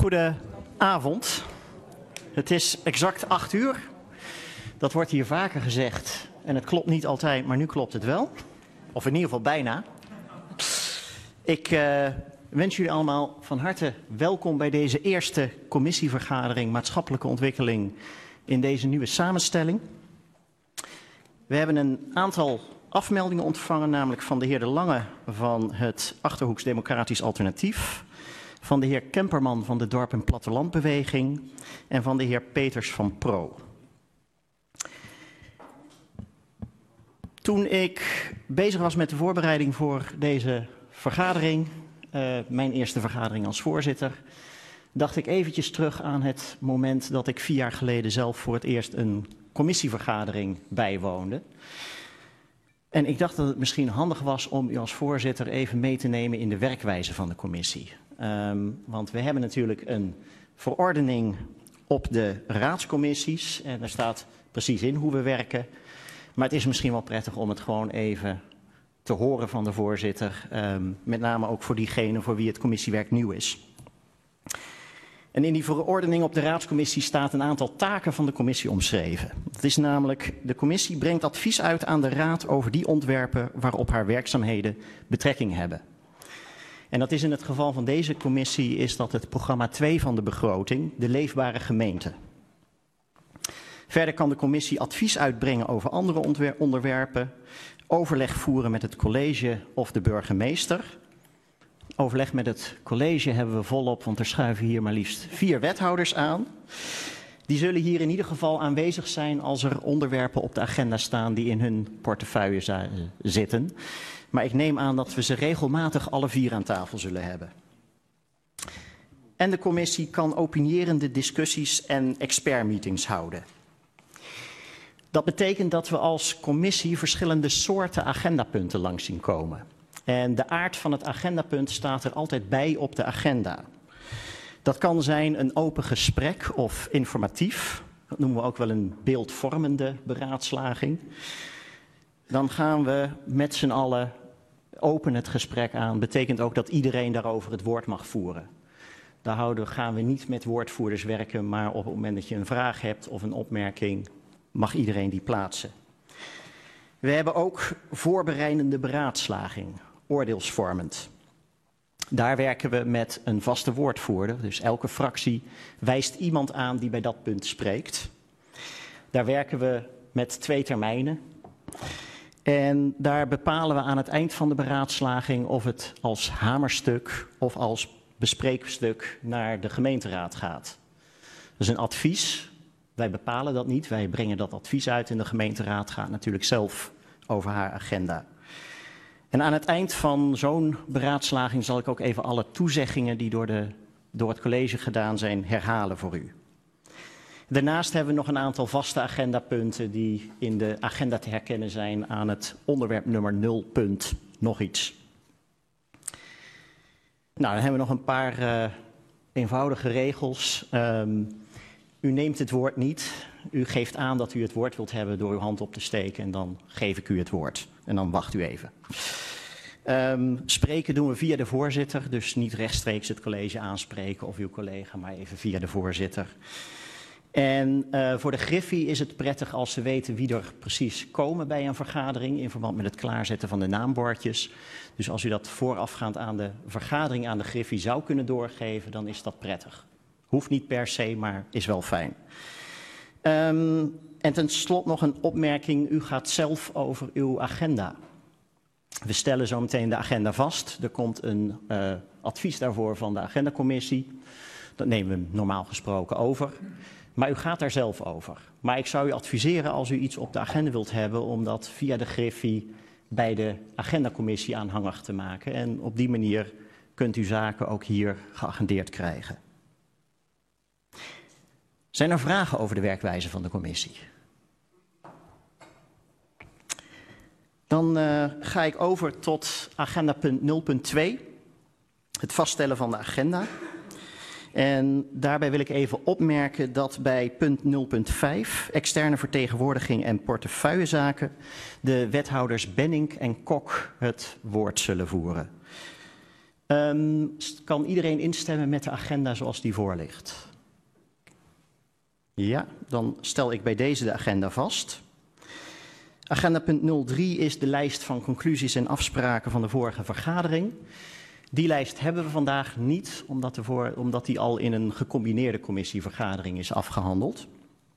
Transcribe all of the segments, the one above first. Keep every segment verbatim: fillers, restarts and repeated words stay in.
Goedenavond. Het is exact acht uur. Dat wordt hier vaker gezegd. En het klopt niet altijd, maar nu klopt het wel. Of in ieder geval bijna. Ik uh, wens jullie allemaal van harte welkom bij deze eerste commissievergadering maatschappelijke ontwikkeling in deze nieuwe samenstelling. We hebben een aantal afmeldingen ontvangen, namelijk van de heer De Lange van het Achterhoeks Democratisch Alternatief, van de heer Kemperman van de Dorp- en Plattelandbeweging en van de heer Peters van Pro. Toen ik bezig was met de voorbereiding voor deze vergadering, uh, mijn eerste vergadering als voorzitter, dacht ik eventjes terug aan het moment dat ik vier jaar geleden zelf voor het eerst een commissievergadering bijwoonde. En ik dacht dat het misschien handig was om u als voorzitter even mee te nemen in de werkwijze van de commissie. Um, want we hebben natuurlijk een verordening op de raadscommissies en daar staat precies in hoe we werken. Maar het is misschien wel prettig om het gewoon even te horen van de voorzitter. Um, met name ook voor diegenen voor wie het commissiewerk nieuw is. En in die verordening op de raadscommissie staat een aantal taken van de commissie omschreven. Dat is namelijk, de commissie brengt advies uit aan de raad over die ontwerpen waarop haar werkzaamheden betrekking hebben. En dat is in het geval van deze commissie is dat het programma twee van de begroting, de leefbare gemeente. Verder kan de commissie advies uitbrengen over andere onderwerpen, overleg voeren met het college of de burgemeester. Overleg met het college hebben we volop, want er schuiven hier maar liefst vier wethouders aan. Die zullen hier in ieder geval aanwezig zijn als er onderwerpen op de agenda staan die in hun portefeuille zitten. Maar ik neem aan dat we ze regelmatig alle vier aan tafel zullen hebben. En de commissie kan opinierende discussies en expertmeetings houden. Dat betekent dat we als commissie verschillende soorten agendapunten langs zien komen. En de aard van het agendapunt staat er altijd bij op de agenda. Dat kan zijn een open gesprek of informatief. Dat noemen we ook wel een beeldvormende beraadslaging. Dan gaan we met z'n allen open het gesprek aan. Betekent ook dat iedereen daarover het woord mag voeren. Daar houden, gaan we niet met woordvoerders werken, maar op het moment dat je een vraag hebt of een opmerking, mag iedereen die plaatsen. We hebben ook voorbereidende beraadslaging, oordeelsvormend. Daar werken we met een vaste woordvoerder, dus elke fractie wijst iemand aan die bij dat punt spreekt. Daar werken we met twee termijnen. En daar bepalen we aan het eind van de beraadslaging of het als hamerstuk of als bespreekstuk naar de gemeenteraad gaat. Dat is een advies. Wij bepalen dat niet, wij brengen dat advies uit en de gemeenteraad gaat natuurlijk zelf over haar agenda. En aan het eind van zo'n beraadslaging zal ik ook even alle toezeggingen die door, de, door het college gedaan zijn herhalen voor u. Daarnaast hebben we nog een aantal vaste agendapunten die in de agenda te herkennen zijn aan het onderwerp nummer nul punt nog iets. Nou, dan hebben we nog een paar uh, eenvoudige regels. Um, u neemt het woord niet. U geeft aan dat u het woord wilt hebben door uw hand op te steken en dan geef ik u het woord. En dan wacht u even. Um, spreken doen we via de voorzitter, dus niet rechtstreeks het college aanspreken of uw collega, maar even via de voorzitter. En uh, voor de griffie is het prettig als ze weten wie er precies komen bij een vergadering in verband met het klaarzetten van de naambordjes. Dus als u dat voorafgaand aan de vergadering aan de griffie zou kunnen doorgeven, dan is dat prettig. Hoeft niet per se, maar is wel fijn. Um, en ten slotte nog een opmerking. U gaat zelf over uw agenda. We stellen zo meteen de agenda vast. Er komt een uh, advies daarvoor van de agendacommissie. Dat nemen we normaal gesproken over. Maar u gaat daar zelf over. Maar ik zou u adviseren als u iets op de agenda wilt hebben, om dat via de griffie bij de agendacommissie aanhangig te maken. En op die manier kunt u zaken ook hier geagendeerd krijgen. Zijn er vragen over de werkwijze van de commissie? Dan uh, ga ik over tot agendapunt nul punt twee, het vaststellen van de agenda. En daarbij wil ik even opmerken dat bij punt nul punt vijf, externe vertegenwoordiging en portefeuillezaken, de wethouders Benink en Kok het woord zullen voeren. Um, kan iedereen instemmen met de agenda zoals die voor ligt? Ja, dan stel ik bij deze de agenda vast. Agenda punt nul drie is de lijst van conclusies en afspraken van de vorige vergadering. Die lijst hebben we vandaag niet, omdat, de voor, omdat die al in een gecombineerde commissievergadering is afgehandeld.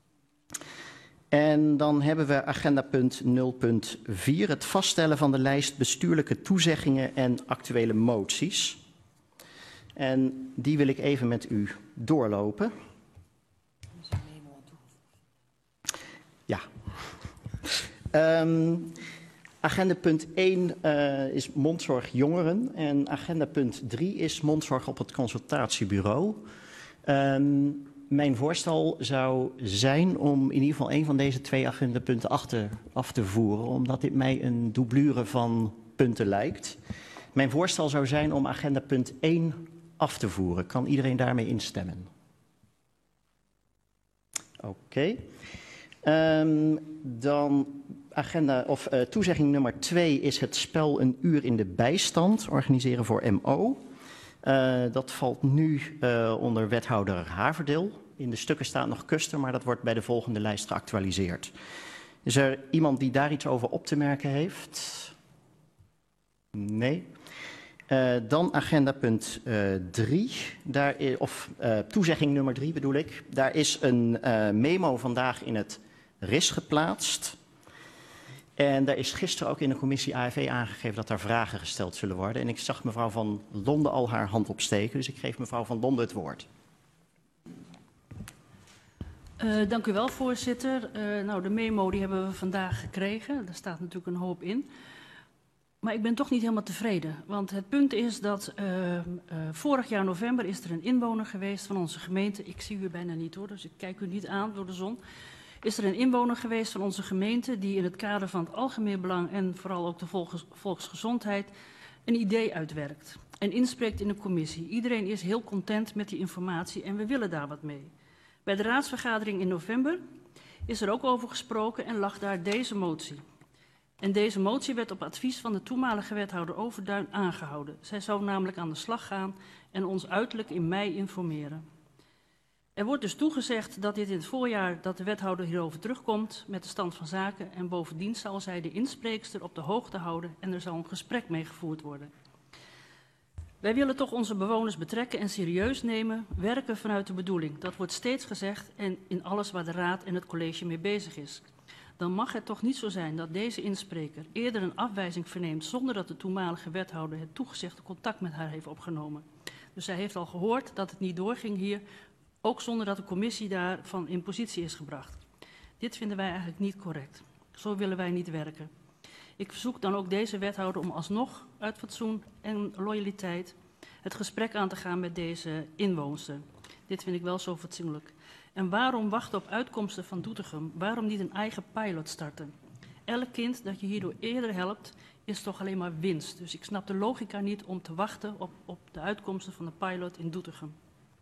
En dan hebben we agenda punt nul punt vier, het vaststellen van de lijst bestuurlijke toezeggingen en actuele moties. En die wil ik even met u doorlopen. Ja. Um, agenda punt één uh, is mondzorg jongeren en agenda punt drie is mondzorg op het consultatiebureau. Um, Mijn voorstel zou zijn om in ieder geval een van deze twee agendapunten af te, af te voeren, omdat dit mij een doublure van punten lijkt. Mijn voorstel zou zijn om agenda punt één af te voeren. Kan iedereen daarmee instemmen? Oké. Okay. Um, dan agenda, of, uh, toezegging nummer twee is het spel Een uur in de bijstand, organiseren voor M O. Uh, dat valt nu uh, onder wethouder Haverdeel. In de stukken staat nog Kuster, maar dat wordt bij de volgende lijst geactualiseerd. Is er iemand die daar iets over op te merken heeft? Nee. Uh, dan agenda punt drie, uh, of uh, toezegging nummer drie bedoel ik. Daar is een uh, memo vandaag in het R I S geplaatst. En daar is gisteren ook in de commissie A F V aangegeven dat daar vragen gesteld zullen worden. En ik zag mevrouw Van Londen al haar hand opsteken, dus ik geef mevrouw Van Londen het woord. Uh, dank u wel, voorzitter. Uh, nou, de memo die hebben we vandaag gekregen. Daar staat natuurlijk een hoop in. Maar ik ben toch niet helemaal tevreden. Want het punt is dat uh, uh, vorig jaar november is er een inwoner geweest van onze gemeente. Ik zie u bijna niet hoor, dus ik kijk u niet aan door de zon. Is er een inwoner geweest van onze gemeente die in het kader van het algemeen belang en vooral ook de volks, volksgezondheid een idee uitwerkt. En inspreekt in de commissie. Iedereen is heel content met die informatie en we willen daar wat mee. Bij de raadsvergadering in november is er ook over gesproken en lag daar deze motie. En deze motie werd op advies van de toenmalige wethouder Overduin aangehouden. Zij zou namelijk aan de slag gaan en ons uiterlijk in mei informeren. Er wordt dus toegezegd dat dit in het voorjaar dat de wethouder hierover terugkomt met de stand van zaken. En bovendien zal zij de inspreekster op de hoogte houden en er zal een gesprek mee gevoerd worden. Wij willen toch onze bewoners betrekken en serieus nemen, werken vanuit de bedoeling. Dat wordt steeds gezegd en in alles waar de raad en het college mee bezig is. Dan mag het toch niet zo zijn dat deze inspreker eerder een afwijzing verneemt zonder dat de toenmalige wethouder het toegezegde contact met haar heeft opgenomen. Dus zij heeft al gehoord dat het niet doorging hier, ook zonder dat de commissie daarvan in positie is gebracht. Dit vinden wij eigenlijk niet correct. Zo willen wij niet werken. Ik verzoek dan ook deze wethouder om alsnog uit fatsoen en loyaliteit het gesprek aan te gaan met deze inwoonster. Dit vind ik wel zo fatsoenlijk. En waarom wachten op uitkomsten van Doetinchem? Waarom niet een eigen pilot starten? Elk kind dat je hierdoor eerder helpt, is toch alleen maar winst. Dus ik snap de logica niet om te wachten op, op de uitkomsten van de pilot in Doetinchem.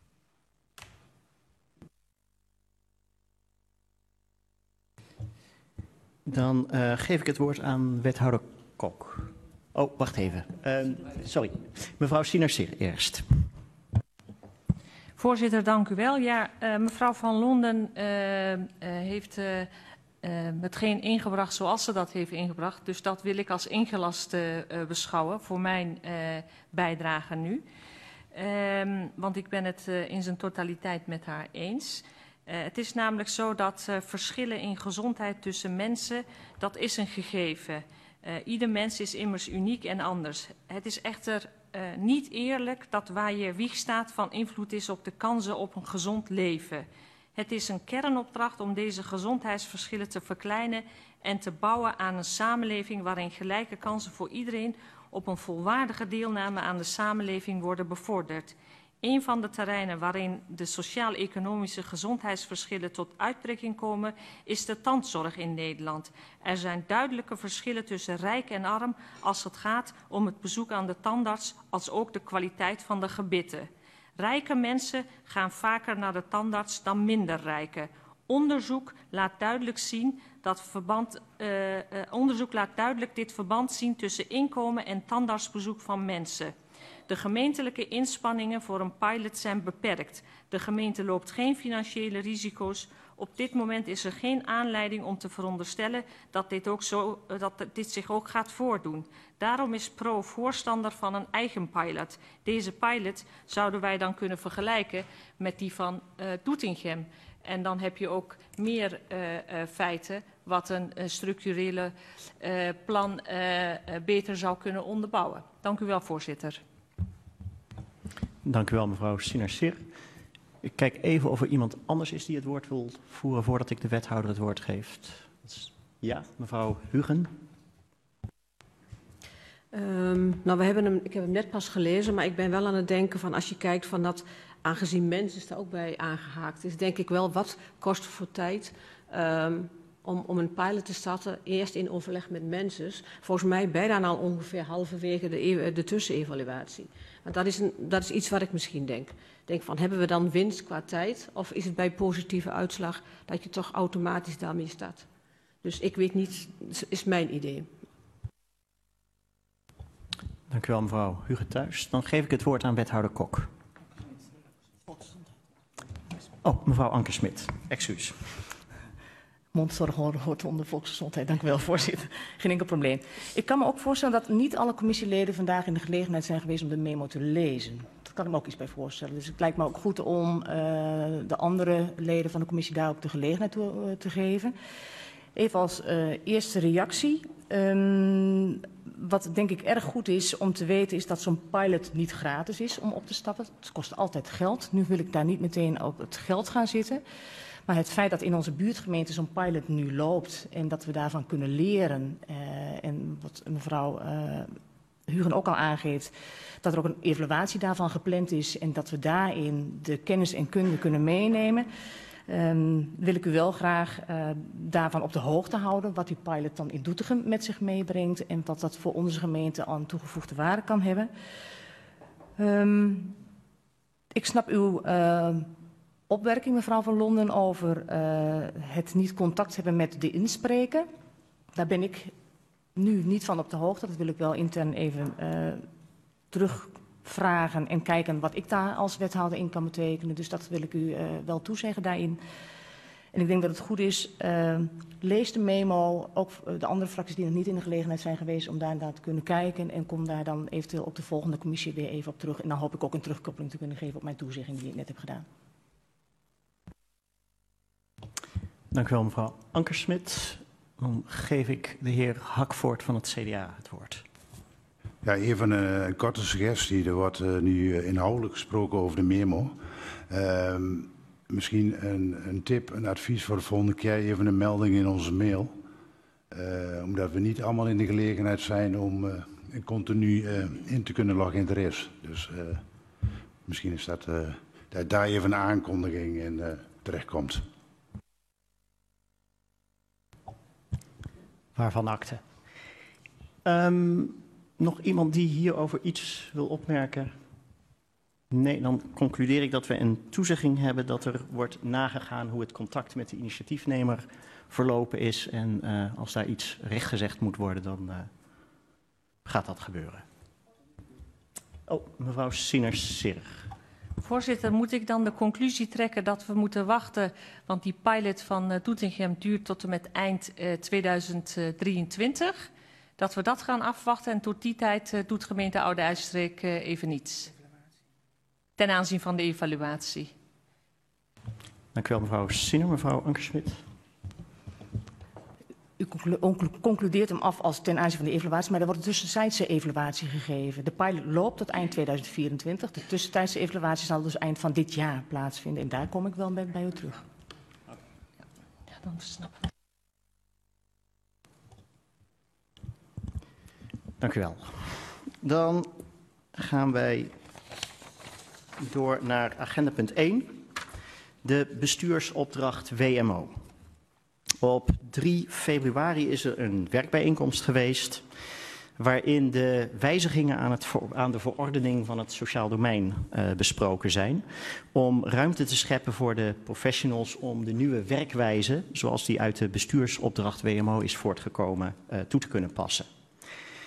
Dan uh, geef ik het woord aan wethouder Kok. Oh, wacht even. Uh, sorry. Mevrouw Sinarser eerst. Voorzitter, dank u wel. Ja, uh, mevrouw Van Londen uh, uh, heeft uh, uh, hetgeen ingebracht zoals ze dat heeft ingebracht. Dus dat wil ik als ingelast uh, uh, beschouwen voor mijn uh, bijdrage nu. Uh, want ik ben het uh, in zijn totaliteit met haar eens. Uh, het is namelijk zo dat uh, verschillen in gezondheid tussen mensen, dat is een gegeven. Uh, ieder mens is immers uniek en anders. Het is echter uh, niet eerlijk dat waar je wieg staat van invloed is op de kansen op een gezond leven. Het is een kernopdracht om deze gezondheidsverschillen te verkleinen en te bouwen aan een samenleving waarin gelijke kansen voor iedereen op een volwaardige deelname aan de samenleving worden bevorderd. Een van de terreinen waarin de sociaal-economische gezondheidsverschillen tot uitdrukking komen, is de tandzorg in Nederland. Er zijn duidelijke verschillen tussen rijk en arm als het gaat om het bezoek aan de tandarts, als ook de kwaliteit van de gebitten. Rijke mensen gaan vaker naar de tandarts dan minder rijke. Onderzoek laat duidelijk zien dat verband, uh, uh, onderzoek laat duidelijk dit verband zien tussen inkomen en tandartsbezoek van mensen. De gemeentelijke inspanningen voor een pilot zijn beperkt. De gemeente loopt geen financiële risico's. Op dit moment is er geen aanleiding om te veronderstellen dat dit, ook zo, dat dit zich ook gaat voordoen. Daarom is Pro voorstander van een eigen pilot. Deze pilot zouden wij dan kunnen vergelijken met die van uh, Doetinchem. En dan heb je ook meer uh, uh, feiten wat een uh, structurele uh, plan uh, uh, beter zou kunnen onderbouwen. Dank u wel, voorzitter. Dank u wel, mevrouw Sinner-Sir. Ik kijk even of er iemand anders is die het woord wil voeren voordat ik de wethouder het woord geef. Ja, mevrouw Hugen. Um, nou, we hebben hem, ik heb hem net pas gelezen, maar ik ben wel aan het denken van als je kijkt van dat, aangezien mensen daar ook bij aangehaakt is, denk ik wel wat kost voor tijd um, om, om een pilot te starten, eerst in overleg met mensen. Volgens mij bijna al ongeveer halverwege de, de tussenevaluatie. Want dat is, een, dat is iets wat ik misschien denk. Denk van, hebben we dan winst qua tijd of is het bij positieve uitslag dat je toch automatisch daarmee start? Dus ik weet niet, is mijn idee. Dank u wel, mevrouw Hugen Thuis. Dan geef ik het woord aan wethouder Kok. Oh, mevrouw Ankersmit. Excuus. Mondzorg hoort onder volksgezondheid. Dank u wel, voorzitter. Geen enkel probleem. Ik kan me ook voorstellen dat niet alle commissieleden vandaag in de gelegenheid zijn geweest om de memo te lezen. Daar kan ik me ook iets bij voorstellen. Dus het lijkt me ook goed om uh, de andere leden van de commissie daar ook de gelegenheid toe, uh, te geven. Even als uh, eerste reactie. Um, wat denk ik erg goed is om te weten is dat zo'n pilot niet gratis is om op te stappen. Het kost altijd geld. Nu wil ik daar niet meteen op het geld gaan zitten. Maar het feit dat in onze buurtgemeente zo'n pilot nu loopt en dat we daarvan kunnen leren. Uh, en wat mevrouw uh, Hugen ook al aangeeft, dat er ook een evaluatie daarvan gepland is en dat we daarin de kennis en kunde kunnen meenemen. Um, wil ik u wel graag uh, daarvan op de hoogte houden wat die pilot dan in Doetinchem met zich meebrengt en wat dat voor onze gemeente aan toegevoegde waarde kan hebben. Um, ik snap uw uh, opmerking, mevrouw van Londen, over uh, het niet contact hebben met de inspreker. Daar ben ik nu niet van op de hoogte. Dat wil ik wel intern even uh, terugvragen en kijken wat ik daar als wethouder in kan betekenen. Dus dat wil ik u uh, wel toezeggen daarin. En ik denk dat het goed is, uh, lees de memo, ook de andere fracties die nog niet in de gelegenheid zijn geweest om daar naar te kunnen kijken en kom daar dan eventueel op de volgende commissie weer even op terug. En dan hoop ik ook een terugkoppeling te kunnen geven op mijn toezegging die ik net heb gedaan. Dank u wel, mevrouw Ankersmit. Dan geef ik de heer Hakvoort van het C D A het woord. Ja, even een, een korte suggestie. Er wordt uh, nu inhoudelijk gesproken over de memo. Uh, misschien een, een tip, een advies voor de volgende keer. Even een melding in onze mail. Uh, omdat we niet allemaal in de gelegenheid zijn om uh, continu uh, in te kunnen loggen in de R I S. Dus uh, misschien is dat, uh, dat daar even een aankondiging in uh, terechtkomt. Waarvan akte. Um, nog iemand die hierover iets wil opmerken? Nee, dan concludeer ik dat we een toezegging hebben dat er wordt nagegaan hoe het contact met de initiatiefnemer verlopen is. En uh, als daar iets rechtgezegd moet worden, dan uh, gaat dat gebeuren. Oh, mevrouw Sinner-Sir. Voorzitter, moet ik dan de conclusie trekken dat we moeten wachten, want die pilot van uh, Doetinchem duurt tot en met eind uh, tweeduizend drieëntwintig. Dat we dat gaan afwachten en tot die tijd uh, doet gemeente Oude IJsselstreek uh, even niets. Ten aanzien van de evaluatie. Dank u wel, mevrouw Sinner. Mevrouw Ankersmit. U concludeert hem af als ten aanzien van de evaluatie, maar er wordt een tussentijdse evaluatie gegeven. De pilot loopt tot eind tweeduizend vierentwintig. De tussentijdse evaluatie zal dus eind van dit jaar plaatsvinden. En daar kom ik wel bij, bij u terug. Ja, dan snap ik. Dank u wel. Dan gaan wij door naar agenda punt één. De bestuursopdracht W M O. Op drie februari is er een werkbijeenkomst geweest waarin de wijzigingen aan, het, aan de verordening van het sociaal domein uh, besproken zijn. Om ruimte te scheppen voor de professionals om de nieuwe werkwijze, zoals die uit de bestuursopdracht W M O is voortgekomen, uh, toe te kunnen passen.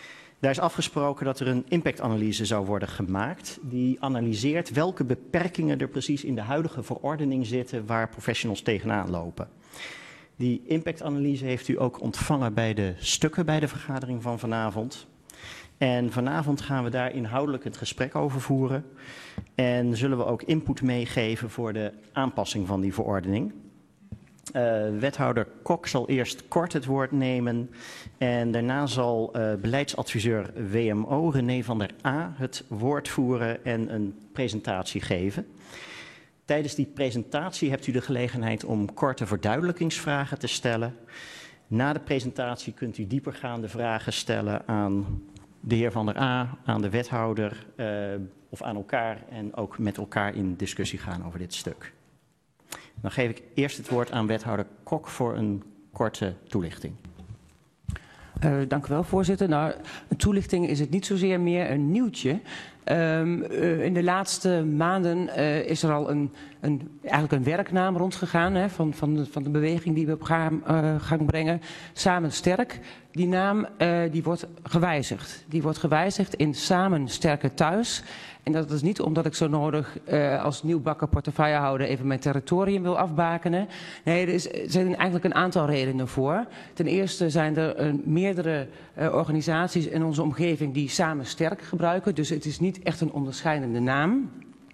Daar is afgesproken dat er een impactanalyse zou worden gemaakt die analyseert welke beperkingen er precies in de huidige verordening zitten waar professionals tegenaan lopen. Die impactanalyse heeft u ook ontvangen bij de stukken bij de vergadering van vanavond. En vanavond gaan we daar inhoudelijk het gesprek over voeren en zullen we ook input meegeven voor de aanpassing van die verordening. Uh, wethouder Kok zal eerst kort het woord nemen en daarna zal uh, beleidsadviseur W M O René van der A het woord voeren en een presentatie geven. Tijdens die presentatie hebt u de gelegenheid om korte verduidelijkingsvragen te stellen. Na de presentatie kunt u diepergaande vragen stellen aan de heer Van der A, aan de wethouder uh, of aan elkaar en ook met elkaar in discussie gaan over dit stuk. Dan geef ik eerst het woord aan wethouder Kok voor een korte toelichting. Uh, dank u wel, voorzitter. Nou, een toelichting is het niet zozeer meer een nieuwtje. Um, uh, in de laatste maanden uh, is er al een, een, eigenlijk een werknaam rondgegaan hè, van, van, de, van de beweging die we op gang, uh, gang brengen. Samen Sterk. Die naam uh, die wordt gewijzigd. Die wordt gewijzigd in Samen Sterker Thuis. En dat is niet omdat ik zo nodig uh, als nieuwbakken portefeuillehouder even mijn territorium wil afbakenen. Nee, er, is, er zijn eigenlijk een aantal redenen voor. Ten eerste zijn er uh, meerdere uh, organisaties in onze omgeving die Samen Sterk gebruiken. Dus het is niet echt een onderscheidende naam.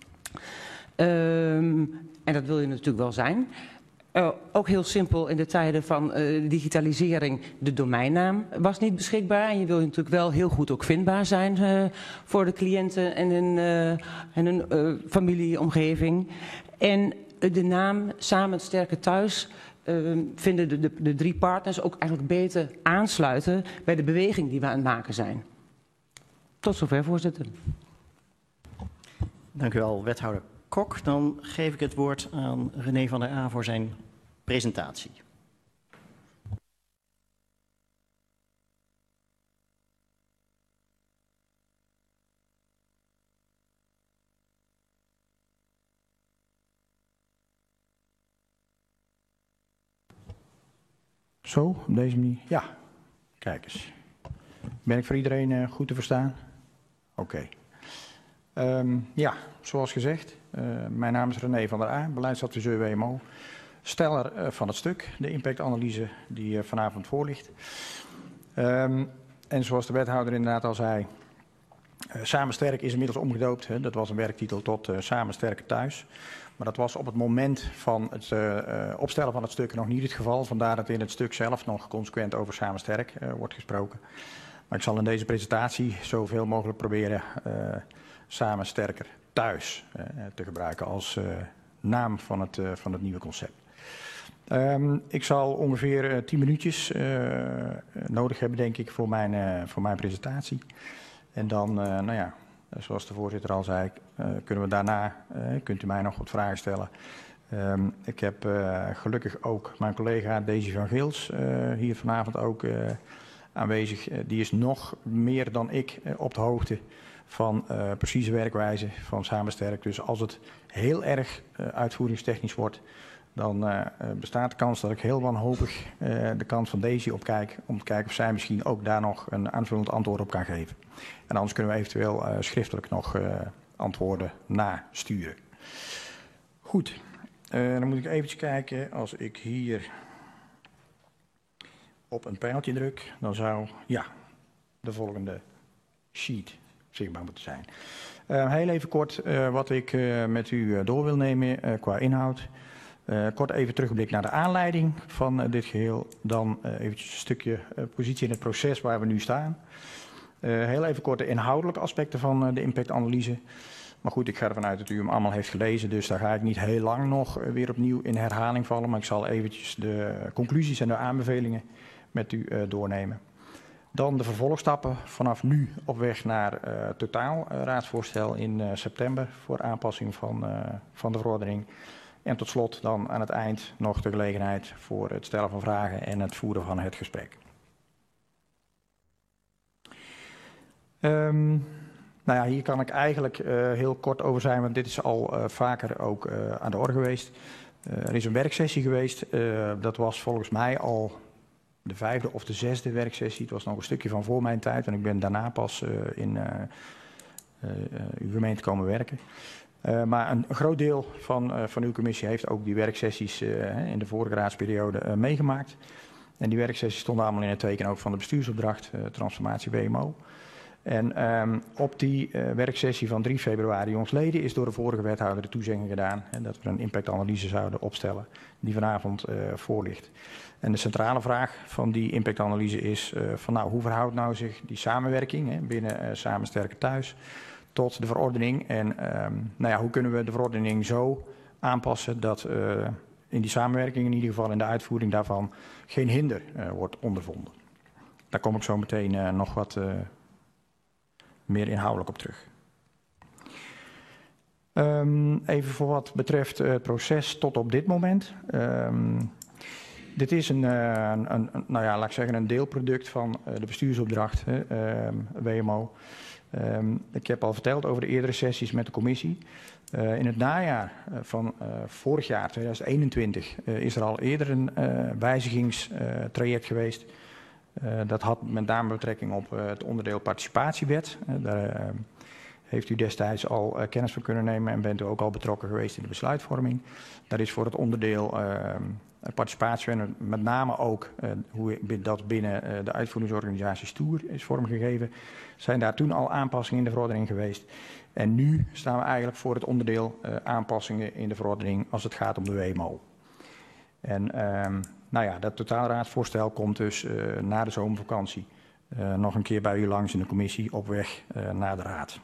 Um, en dat wil je natuurlijk wel zijn. Uh, ook heel simpel in de tijden van uh, digitalisering, de domeinnaam was niet beschikbaar. En je wil natuurlijk wel heel goed ook vindbaar zijn uh, voor de cliënten en hun, uh, en hun uh, familieomgeving. En uh, de naam Samen Sterker Thuis uh, vinden de, de, de drie partners ook eigenlijk beter aansluiten bij de beweging die we aan het maken zijn. Tot zover, voorzitter. Dank u wel, wethouder Kok. Dan geef ik het woord aan René van der A voor zijn presentatie. Zo, op deze manier. Ja, kijk eens. Ben ik voor iedereen uh, goed te verstaan? Oké. Okay. Um, ja, zoals gezegd, uh, mijn naam is René van der A, beleidsadviseur W M O. Steller uh, van het stuk, de impactanalyse die uh, vanavond voor ligt. Um, en zoals de wethouder inderdaad al zei, uh, Samen Sterk is inmiddels omgedoopt. Hè, dat was een werktitel tot uh, Samen Sterker Thuis. Maar dat was op het moment van het uh, uh, opstellen van het stuk nog niet het geval. Vandaar dat in het stuk zelf nog consequent over Samen Sterk uh, wordt gesproken. Maar ik zal in deze presentatie zoveel mogelijk proberen uh, Samen Sterker Thuis uh, te gebruiken als uh, naam van het, uh, van het nieuwe concept. Um, ik zal ongeveer uh, tien minuutjes uh, nodig hebben, denk ik, voor mijn, uh, voor mijn presentatie. En dan, uh, nou ja, zoals de voorzitter al zei, uh, kunnen we daarna, uh, kunt u mij nog wat vragen stellen. Um, ik heb uh, gelukkig ook mijn collega Daisy van Geels uh, hier vanavond ook uh, aanwezig. Uh, die is nog meer dan ik uh, op de hoogte van uh, precieze werkwijze van Samen Sterk. Dus als het heel erg uh, uitvoeringstechnisch wordt, dan uh, bestaat de kans dat ik heel wanhopig uh, de kant van Daisy opkijk, om te kijken of zij misschien ook daar nog een aanvullend antwoord op kan geven. En anders kunnen we eventueel uh, schriftelijk nog uh, antwoorden nasturen. Goed, uh, dan moet ik eventjes kijken, als ik hier op een pijltje druk, dan zou, ja, de volgende sheet zichtbaar moeten zijn. Uh, heel even kort uh, wat ik uh, met u uh, door wil nemen uh, qua inhoud. Uh, kort even terugblik naar de aanleiding van uh, dit geheel. Dan uh, eventjes een stukje uh, positie in het proces waar we nu staan. Uh, heel even kort de inhoudelijke aspecten van uh, de impactanalyse. Maar goed, ik ga ervan uit dat u hem allemaal heeft gelezen. Dus daar ga ik niet heel lang nog uh, weer opnieuw in herhaling vallen. Maar ik zal eventjes de conclusies en de aanbevelingen met u uh, doornemen. Dan de vervolgstappen vanaf nu op weg naar uh, totaal uh, raadsvoorstel in uh, september voor aanpassing van, uh, van de verordening. En tot slot dan aan het eind nog de gelegenheid voor het stellen van vragen en het voeren van het gesprek. Um, nou ja, hier kan ik eigenlijk uh, heel kort over zijn, want dit is al uh, vaker ook uh, aan de orde geweest. Uh, er is een werksessie geweest, uh, dat was volgens mij al de vijfde of de zesde werksessie. Het was nog een stukje van voor mijn tijd, want ik ben daarna pas uh, in uh, uh, uw gemeente komen werken. Uh, maar een, een groot deel van, uh, van uw commissie heeft ook die werksessies uh, in de vorige raadsperiode uh, meegemaakt. En die werksessies stonden allemaal in het teken ook van de bestuursopdracht uh, Transformatie W M O. En um, op die uh, werksessie van drie februari jongsleden is door de vorige wethouder de toezegging gedaan hè, dat we een impactanalyse zouden opstellen die vanavond uh, voor ligt. En de centrale vraag van die impactanalyse is uh, van nou, hoe verhoudt nou zich die samenwerking hè, binnen uh, Samen Sterker Thuis tot de verordening en um, nou ja, hoe kunnen we de verordening zo aanpassen dat uh, in die samenwerking in ieder geval in de uitvoering daarvan geen hinder uh, wordt ondervonden. Daar kom ik zo meteen uh, nog wat uh, meer inhoudelijk op terug. Um, even voor wat betreft uh, het proces tot op dit moment. Um, dit is een, uh, een, een, nou ja, laat ik zeggen, een deelproduct van uh, de bestuursopdracht uh, W M O. Um, ik heb al verteld over de eerdere sessies met de commissie. Uh, in het najaar uh, van uh, vorig jaar, tweeduizend eenentwintig, uh, is er al eerder een uh, wijzigingstraject uh, geweest. Uh, dat had met name betrekking op uh, het onderdeel participatiewet. Uh, daar uh, heeft u destijds al uh, kennis van kunnen nemen en bent u ook al betrokken geweest in de besluitvorming. Daar is voor het onderdeel uh, participatiewet met name ook uh, hoe dat binnen uh, de uitvoeringsorganisatie Stoer is vormgegeven. Zijn daar toen al aanpassingen in de verordening geweest. En nu staan we eigenlijk voor het onderdeel uh, aanpassingen in de verordening als het gaat om de W M O. En um, nou ja, dat totaalraadsvoorstel komt dus uh, na de zomervakantie uh, nog een keer bij u langs in de commissie op weg uh, naar de raad.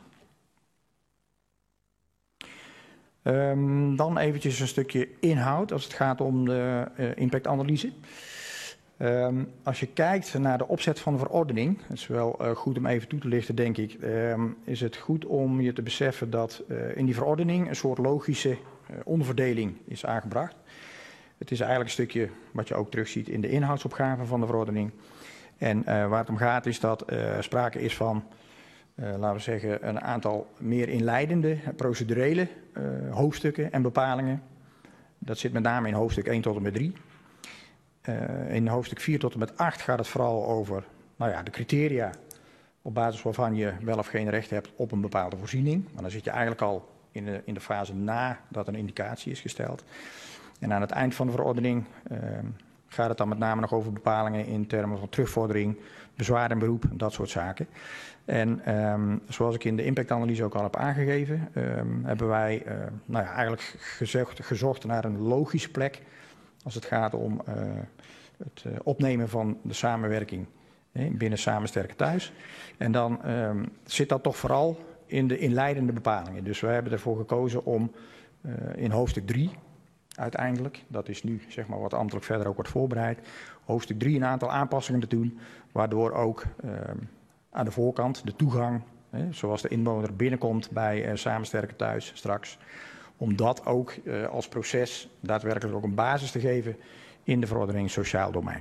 Um, dan eventjes een stukje inhoud als het gaat om de uh, impactanalyse. Um, als je kijkt naar de opzet van de verordening, het is wel uh, goed om even toe te lichten, denk ik, um, is het goed om je te beseffen dat uh, in die verordening een soort logische uh, onderverdeling is aangebracht. Het is eigenlijk een stukje wat je ook terugziet in de inhoudsopgave van de verordening. En uh, waar het om gaat is dat uh, sprake is van, uh, laten we zeggen, een aantal meer inleidende, procedurele uh, hoofdstukken en bepalingen. Dat zit met name in hoofdstuk één tot en met drie. Uh, in hoofdstuk vier tot en met acht gaat het vooral over nou ja, de criteria op basis waarvan je wel of geen recht hebt op een bepaalde voorziening. Maar dan zit je eigenlijk al in de, in de fase nadat een indicatie is gesteld. En aan het eind van de verordening uh, gaat het dan met name nog over bepalingen in termen van terugvordering, bezwaar en beroep, dat soort zaken. En um, zoals ik in de impactanalyse ook al heb aangegeven, um, hebben wij uh, nou ja, eigenlijk gezocht, gezocht naar een logische plek als het gaat om uh, het uh, opnemen van de samenwerking hè, binnen Samen Sterker Thuis. En dan um, zit dat toch vooral in de inleidende bepalingen. Dus we hebben ervoor gekozen om uh, in hoofdstuk drie uiteindelijk, dat is nu zeg maar wat ambtelijk verder ook wordt voorbereid, hoofdstuk drie een aantal aanpassingen te doen, waardoor ook uh, aan de voorkant de toegang, hè, zoals de inwoner binnenkomt bij uh, Samen Sterker Thuis straks, om dat ook uh, als proces daadwerkelijk ook een basis te geven in de verordening sociaal domein.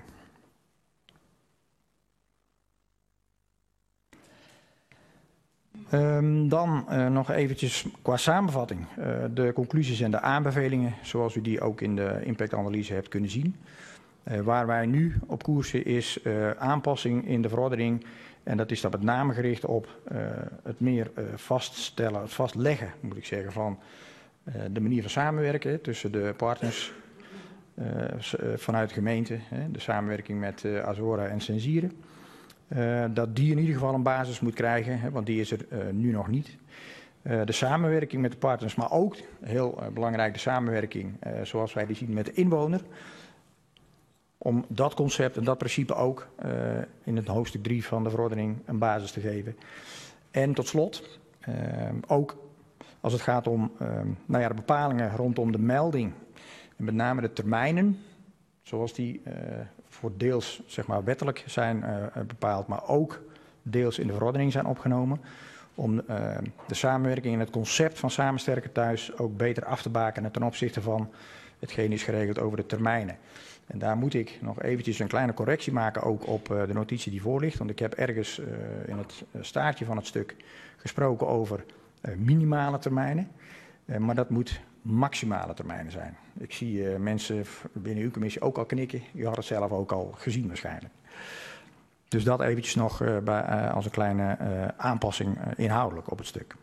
Um, dan uh, nog eventjes qua samenvatting. Uh, de conclusies en de aanbevelingen, zoals u die ook in de impactanalyse hebt kunnen zien. Uh, waar wij nu op koersen is uh, aanpassing in de verordening. En dat is dan met name gericht op uh, het meer uh, vaststellen, het vastleggen, moet ik zeggen, van uh, de manier van samenwerken tussen de partners uh, vanuit de gemeente. Hè, de samenwerking met uh, Azora en Sensieren. Uh, dat die in ieder geval een basis moet krijgen, hè, want die is er uh, nu nog niet. Uh, de samenwerking met de partners, maar ook, heel uh, belangrijk, de samenwerking uh, zoals wij die zien met de inwoner. Om dat concept en dat principe ook uh, in het hoofdstuk drie van de verordening een basis te geven. En tot slot, uh, ook als het gaat om uh, nou ja, de bepalingen rondom de melding, en met name de termijnen, zoals die uh, voor deels zeg maar, wettelijk zijn uh, bepaald, maar ook deels in de verordening zijn opgenomen. Om uh, de samenwerking en het concept van Samen Sterker Thuis ook beter af te bakenen ten opzichte van hetgeen is geregeld over de termijnen. En daar moet ik nog eventjes een kleine correctie maken ook op uh, de notitie die voor ligt. Want ik heb ergens uh, in het staartje van het stuk gesproken over uh, minimale termijnen. Uh, maar dat moet maximale termijnen zijn. Ik zie uh, mensen binnen uw commissie ook al knikken. U had het zelf ook al gezien waarschijnlijk. Dus dat eventjes nog uh, bij, uh, als een kleine uh, aanpassing uh, inhoudelijk op het stuk.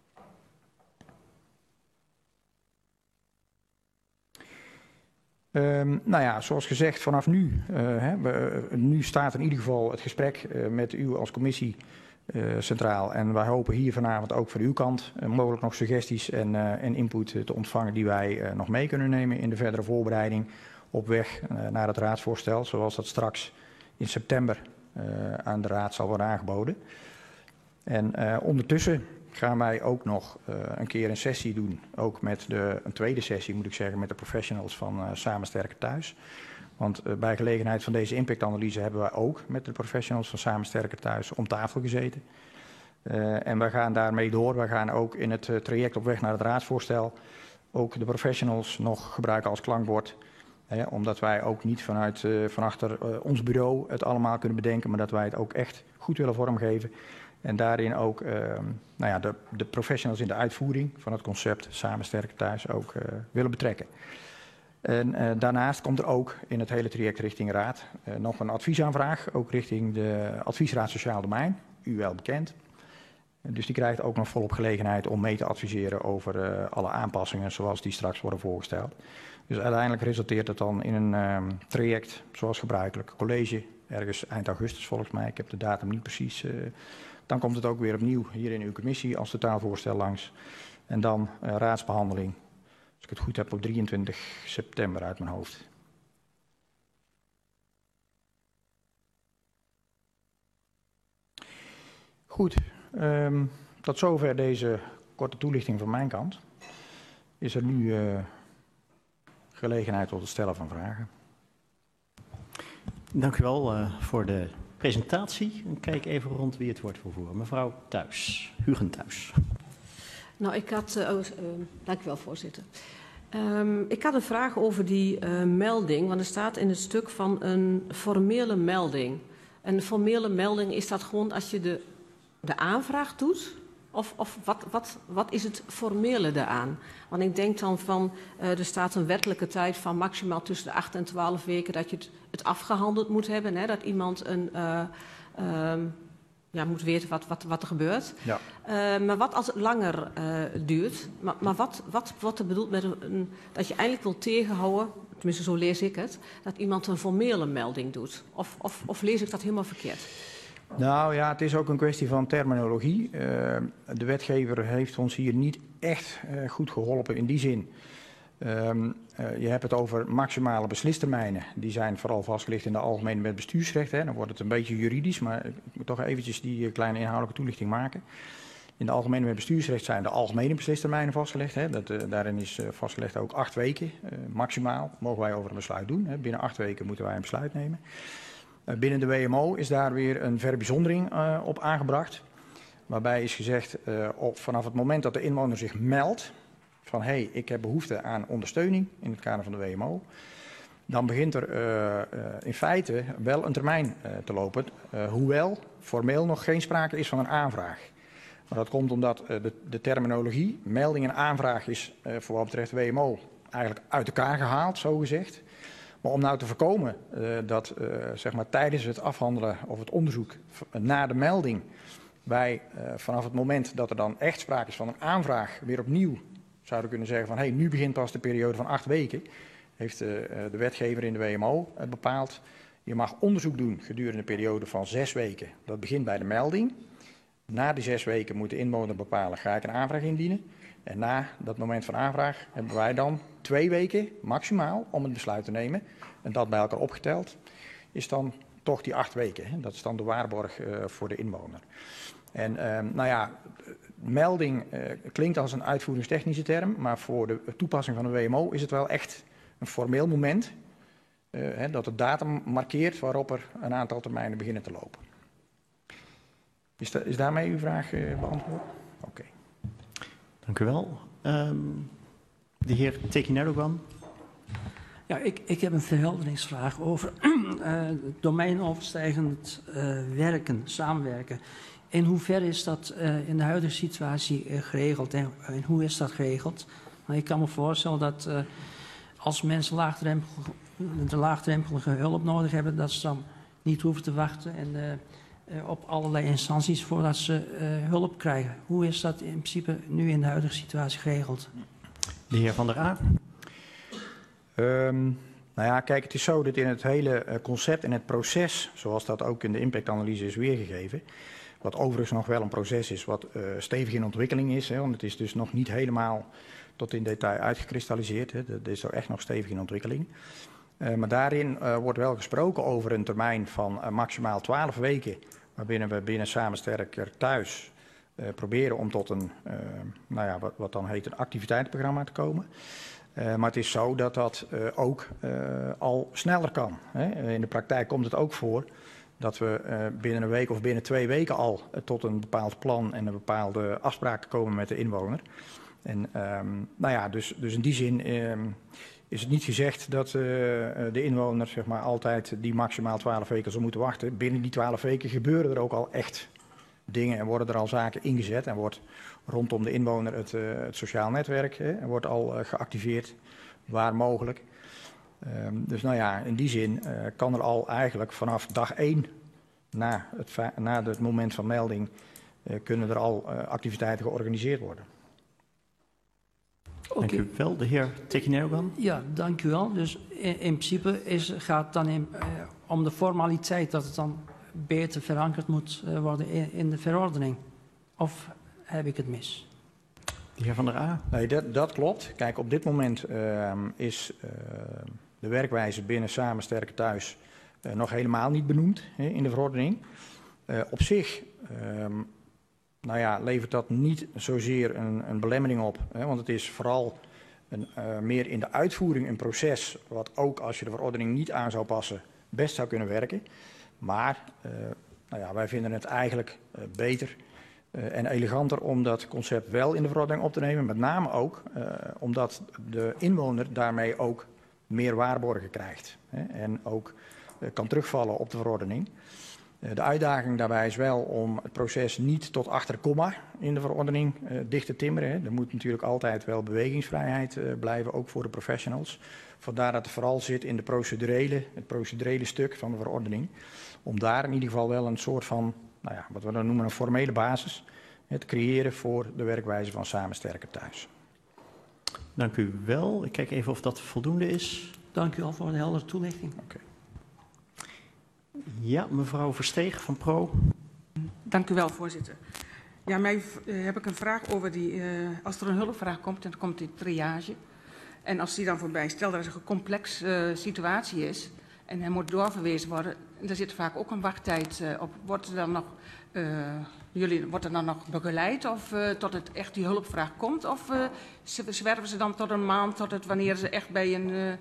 Um, nou ja, zoals gezegd, vanaf nu, uh, hè, we, uh, nu staat in ieder geval het gesprek uh, met u als commissie uh, centraal. En wij hopen hier vanavond ook van uw kant uh, mogelijk nog suggesties en, uh, en input uh, te ontvangen die wij uh, nog mee kunnen nemen in de verdere voorbereiding op weg uh, naar het raadsvoorstel, zoals dat straks in september uh, aan de raad zal worden aangeboden. En uh, ondertussen gaan wij ook nog uh, een keer een sessie doen, ook met de, een tweede sessie moet ik zeggen, met de professionals van uh, Samen Sterker Thuis. Want uh, bij gelegenheid van deze impactanalyse hebben wij ook met de professionals van Samen Sterker Thuis om tafel gezeten. Uh, en wij gaan daarmee door, wij gaan ook in het uh, traject op weg naar het raadsvoorstel ook de professionals nog gebruiken als klankbord. Hè, omdat wij ook niet vanuit, uh, van achter uh, ons bureau het allemaal kunnen bedenken, maar dat wij het ook echt goed willen vormgeven. En daarin ook uh, nou ja, de, de professionals in de uitvoering van het concept Samen Sterker Thuis ook uh, willen betrekken. En uh, daarnaast komt er ook in het hele traject richting Raad uh, nog een adviesaanvraag, ook richting de Adviesraad Sociaal Domein, u wel bekend. Uh, dus die krijgt ook nog volop gelegenheid om mee te adviseren over uh, alle aanpassingen zoals die straks worden voorgesteld. Dus uiteindelijk resulteert het dan in een um, traject zoals gebruikelijk, college, ergens eind augustus volgens mij, ik heb de datum niet precies. Uh, Dan komt het ook weer opnieuw hier in uw commissie als totaalvoorstel langs. En dan uh, raadsbehandeling, als ik het goed heb, op drieëntwintig september uit mijn hoofd. Goed, um, tot zover deze korte toelichting van mijn kant. Is er nu uh, gelegenheid tot het stellen van vragen? Dank u wel uh, voor de presentatie. En kijk even rond wie het woord wil voeren. Mevrouw Thuis, Hugen Thuis. Nou, ik had... Uh, uh, dank u wel, voorzitter. Um, ik had een vraag over die uh, melding, want er staat in het stuk van een formele melding. Een formele melding, is dat gewoon als je de, de aanvraag doet? Of, of wat, wat, wat is het formele daaraan? Want ik denk dan van, uh, er staat een wettelijke tijd van maximaal tussen de acht en twaalf weken dat je het, het afgehandeld moet hebben. Hè? Dat iemand een, uh, um, ja, moet weten wat, wat, wat er gebeurt. Ja. Uh, maar wat als het langer uh, duurt? Maar, maar wat, wat wordt er bedoeld met een, een, dat je eigenlijk wil tegenhouden, tenminste zo lees ik het, dat iemand een formele melding doet? Of, of, of lees ik dat helemaal verkeerd? Nou ja, het is ook een kwestie van terminologie. Uh, de wetgever heeft ons hier niet echt uh, goed geholpen in die zin. Um, uh, je hebt het over maximale beslistermijnen. Die zijn vooral vastgelegd in de Algemene Wet Bestuursrecht. Hè. Dan wordt het een beetje juridisch, maar ik moet toch eventjes die uh, kleine inhoudelijke toelichting maken. In de Algemene Wet Bestuursrecht zijn de algemene beslistermijnen vastgelegd. Hè. Dat, uh, daarin is uh, vastgelegd ook acht weken uh, maximaal mogen wij over een besluit doen. Hè. Binnen acht weken moeten wij een besluit nemen. Binnen de W M O is daar weer een verbijzondering uh, op aangebracht. Waarbij is gezegd, uh, op, vanaf het moment dat de inwoner zich meldt van hé, hey, ik heb behoefte aan ondersteuning in het kader van de W M O. Dan begint er uh, uh, in feite wel een termijn uh, te lopen. Uh, hoewel formeel nog geen sprake is van een aanvraag. Maar dat komt omdat uh, de, de terminologie, melding en aanvraag is uh, voor wat betreft W M O eigenlijk uit elkaar gehaald, zo gezegd. Maar om nou te voorkomen uh, dat uh, zeg maar tijdens het afhandelen of het onderzoek na de melding wij uh, vanaf het moment dat er dan echt sprake is van een aanvraag weer opnieuw zouden kunnen zeggen van hé, hey, nu begint pas de periode van acht weken, heeft uh, de wetgever in de W M O uh, bepaald. Je mag onderzoek doen gedurende een periode van zes weken. Dat begint bij de melding. Na die zes weken moet de inwoner bepalen, ga ik een aanvraag indienen? En na dat moment van aanvraag hebben wij dan twee weken maximaal om het besluit te nemen. En dat bij elkaar opgeteld is dan toch die acht weken. Hè? Dat is dan de waarborg uh, voor de inwoner. En uh, nou ja, melding uh, klinkt als een uitvoeringstechnische term, maar voor de toepassing van de W M O is het wel echt een formeel moment uh, hè, dat de datum markeert waarop er een aantal termijnen beginnen te lopen. Is, da is daarmee uw vraag uh, beantwoord? Oké. Okay. Dank u wel. Um, de heer Tekin Erdogan. Ja, ik, ik heb een verhelderingsvraag over uh, domeinoverstijgend uh, werken, samenwerken. In hoeverre is dat uh, in de huidige situatie uh, geregeld en, en hoe is dat geregeld? Ik kan me voorstellen dat uh, als mensen laagdrempelige, de laagdrempelige hulp nodig hebben, dat ze dan niet hoeven te wachten en, uh, uh, op allerlei instanties voordat ze uh, hulp krijgen. Hoe is dat in principe nu in de huidige situatie geregeld? De heer Van der A. Um, nou ja, kijk, het is zo dat in het hele uh, concept en het proces, zoals dat ook in de impactanalyse is weergegeven, wat overigens nog wel een proces is wat uh, stevig in ontwikkeling is, hè, want het is dus nog niet helemaal tot in detail uitgekristalliseerd. Hè. Dat is er echt nog stevig in ontwikkeling. Uh, maar daarin uh, wordt wel gesproken over een termijn van uh, maximaal twaalf weken, waarbinnen we binnen Samen Sterker Thuis uh, proberen om tot een, uh, nou ja, wat, wat dan heet een activiteitenprogramma te komen. Uh, maar het is zo dat dat uh, ook uh, al sneller kan. Hè. In de praktijk komt het ook voor dat we uh, binnen een week of binnen twee weken al uh, tot een bepaald plan en een bepaalde afspraak komen met de inwoner. En um, nou ja, dus, dus in die zin um, is het niet gezegd dat uh, de inwoner zeg maar, altijd die maximaal twaalf weken zal moeten wachten. Binnen die twaalf weken gebeuren er ook al echt dingen en worden er al zaken ingezet en wordt rondom de inwoner het, uh, het sociaal netwerk hè, wordt al uh, geactiveerd, waar mogelijk. Um, dus nou ja, in die zin uh, kan er al eigenlijk vanaf dag één na het, na het moment van melding uh, kunnen er al uh, activiteiten georganiseerd worden. Okay. Dank u wel. De heer Tekineogan. Ja, dank u wel. Dus in, in principe is, gaat het dan in, uh, om de formaliteit dat het dan beter verankerd moet uh, worden in, in de verordening. Of heb ik het mis? De heer Van der A. Nee, dat, dat klopt. Kijk, op dit moment uh, is uh, de werkwijze binnen Samen Sterker Thuis uh, nog helemaal niet benoemd hè, in de verordening. Uh, op zich uh, nou ja, levert dat niet zozeer een, een belemmering op. Hè, want het is vooral een, uh, meer in de uitvoering een proces wat ook als je de verordening niet aan zou passen best zou kunnen werken. Maar uh, nou ja, wij vinden het eigenlijk uh, beter uh, en eleganter om dat concept wel in de verordening op te nemen. Met name ook uh, omdat de inwoner daarmee ook meer waarborgen krijgt. Hè, en ook uh, kan terugvallen op de verordening. Uh, de uitdaging daarbij is wel om het proces niet tot achter de komma in de verordening uh, dicht te timmeren. Hè. Er moet natuurlijk altijd wel bewegingsvrijheid uh, blijven, ook voor de professionals. Vandaar dat het vooral zit in de procedurele, het procedurele stuk van de verordening. Om daar in ieder geval wel een soort van, nou ja, wat we dan noemen een formele basis hè, te creëren voor de werkwijze van Samen Sterker Thuis. Dank u wel. Ik kijk even of dat voldoende is. Dank u wel voor de heldere toelichting. Okay. Ja, mevrouw Versteeg van Pro. Dank u wel, voorzitter. Ja, mij uh, heb ik een vraag over die, uh, als er een hulpvraag komt, dan komt die triage. En als die dan voorbij, stel dat er een complex uh, situatie is en hij moet doorverwezen worden, er zit vaak ook een wachttijd uh, op. Wordt er dan nog, uh, jullie, wordt er dan nog begeleid of uh, tot het echt die hulpvraag komt? Of uh, zwerven ze dan tot een maand, tot het wanneer ze echt bij een, uh,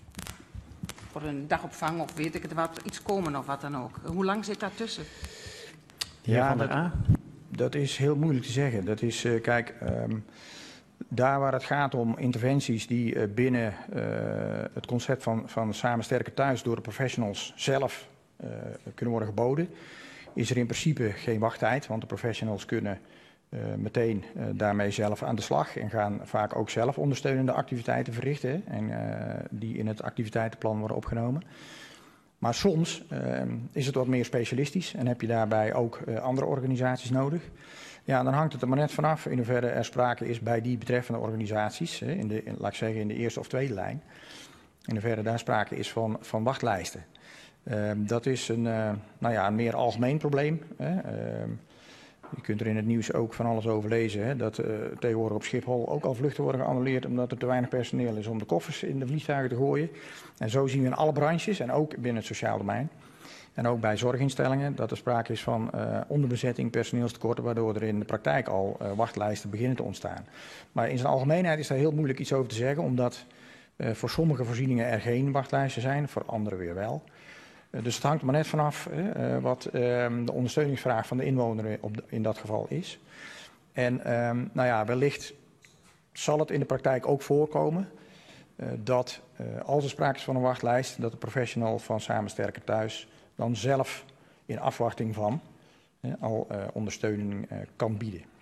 voor een dagopvang of weet ik het wat, iets komen of wat dan ook? Hoe lang zit daar tussen? Ja, dat, dat is heel moeilijk te zeggen. Dat is, uh, kijk... Um, Daar waar het gaat om interventies die uh, binnen uh, het concept van, van Samen Sterker Thuis door de professionals zelf uh, kunnen worden geboden, is er in principe geen wachttijd, want de professionals kunnen uh, meteen uh, daarmee zelf aan de slag en gaan vaak ook zelf ondersteunende activiteiten verrichten en uh, die in het activiteitenplan worden opgenomen. Maar soms uh, is het wat meer specialistisch en heb je daarbij ook uh, andere organisaties nodig. Ja, dan hangt het er maar net vanaf in hoeverre er sprake is bij die betreffende organisaties, hè, in de, in, laat ik zeggen in de eerste of tweede lijn, in hoeverre daar sprake is van, van wachtlijsten. Uh, dat is een, uh, nou ja, een meer algemeen probleem. Hè. Uh, je kunt er in het nieuws ook van alles over lezen, hè, dat uh, tegenwoordig op Schiphol ook al vluchten worden geannuleerd omdat er te weinig personeel is om de koffers in de vliegtuigen te gooien. En zo zien we in alle branches en ook binnen het sociaal domein. En ook bij zorginstellingen dat er sprake is van uh, onderbezetting, personeelstekorten, waardoor er in de praktijk al uh, wachtlijsten beginnen te ontstaan. Maar in zijn algemeenheid is daar heel moeilijk iets over te zeggen, omdat uh, voor sommige voorzieningen er geen wachtlijsten zijn, voor andere weer wel. Uh, dus het hangt er maar net vanaf uh, wat uh, de ondersteuningsvraag van de inwoner op de, in dat geval is. En um, nou ja, wellicht zal het in de praktijk ook voorkomen uh, dat uh, als er sprake is van een wachtlijst, dat de professional van Samen Sterker Thuis dan zelf in afwachting van eh, al uh, ondersteuning uh, kan bieden.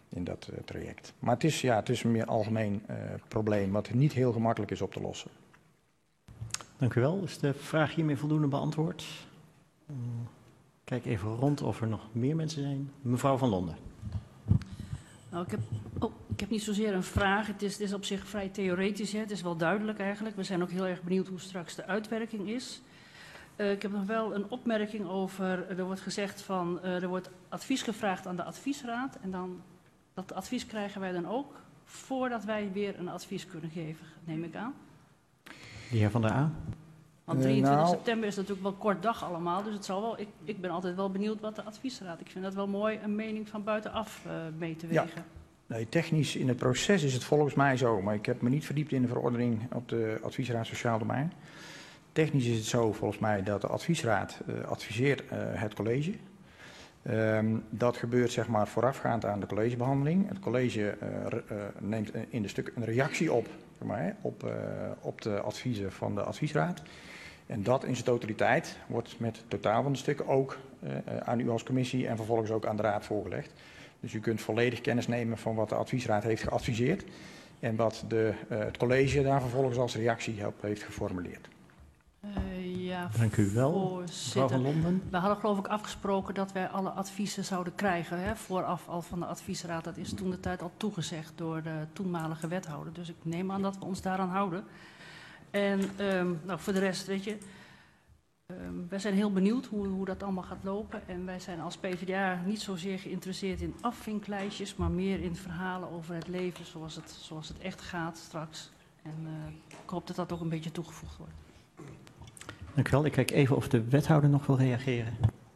in dat uh, traject. Maar het is, ja, het is een meer algemeen uh, probleem wat niet heel gemakkelijk is op te lossen. Dank u wel. Is de vraag hiermee voldoende beantwoord? Uh, kijk even rond of er nog meer mensen zijn. Mevrouw van Londen. Nou, ik heb, oh, ik heb niet zozeer een vraag. Het is, het is op zich vrij theoretisch. Hè. Het is wel duidelijk eigenlijk. We zijn ook heel erg benieuwd hoe straks de uitwerking is. Uh, ik heb nog wel een opmerking over. Er wordt gezegd van. Uh, er wordt advies gevraagd aan de adviesraad. En dan dat advies krijgen wij dan ook. Voordat wij weer een advies kunnen geven, neem ik aan. De heer Van der A. Want drieëntwintig uh, nou, september is natuurlijk wel kort dag allemaal. Dus het zal wel. Ik, ik ben altijd wel benieuwd wat de adviesraad. Ik vind dat wel mooi een mening van buitenaf uh, mee te wegen. Ja. Nee, technisch in het proces is het volgens mij zo, maar ik heb me niet verdiept in de verordening op de adviesraad Sociaal Domein. Technisch is het zo volgens mij dat de adviesraad uh, adviseert uh, het college. Um, dat gebeurt zeg maar voorafgaand aan de collegebehandeling. Het college uh, uh, neemt in de stuk een reactie op, zeg maar, hè, op, uh, op de adviezen van de adviesraad. En dat in zijn totaliteit wordt met het totaal van de stukken ook uh, aan u als commissie en vervolgens ook aan de raad voorgelegd. Dus u kunt volledig kennis nemen van wat de adviesraad heeft geadviseerd en wat de, uh, het college daar vervolgens als reactie op heeft geformuleerd. Uh, ja, Dank u wel, mevrouw van Londen. We hadden geloof ik afgesproken dat wij alle adviezen zouden krijgen, hè, vooraf al van de adviesraad. Dat is toen de tijd al toegezegd door de toenmalige wethouder. Dus ik neem aan dat we ons daaraan houden. En um, nou, voor de rest, weet je, um, wij zijn heel benieuwd hoe, hoe dat allemaal gaat lopen. En wij zijn als P v d A niet zozeer geïnteresseerd in afvinklijstjes, maar meer in verhalen over het leven zoals het, zoals het echt gaat straks. En uh, ik hoop dat dat ook een beetje toegevoegd wordt. Dank u wel. Ik kijk even of de wethouder nog wil reageren.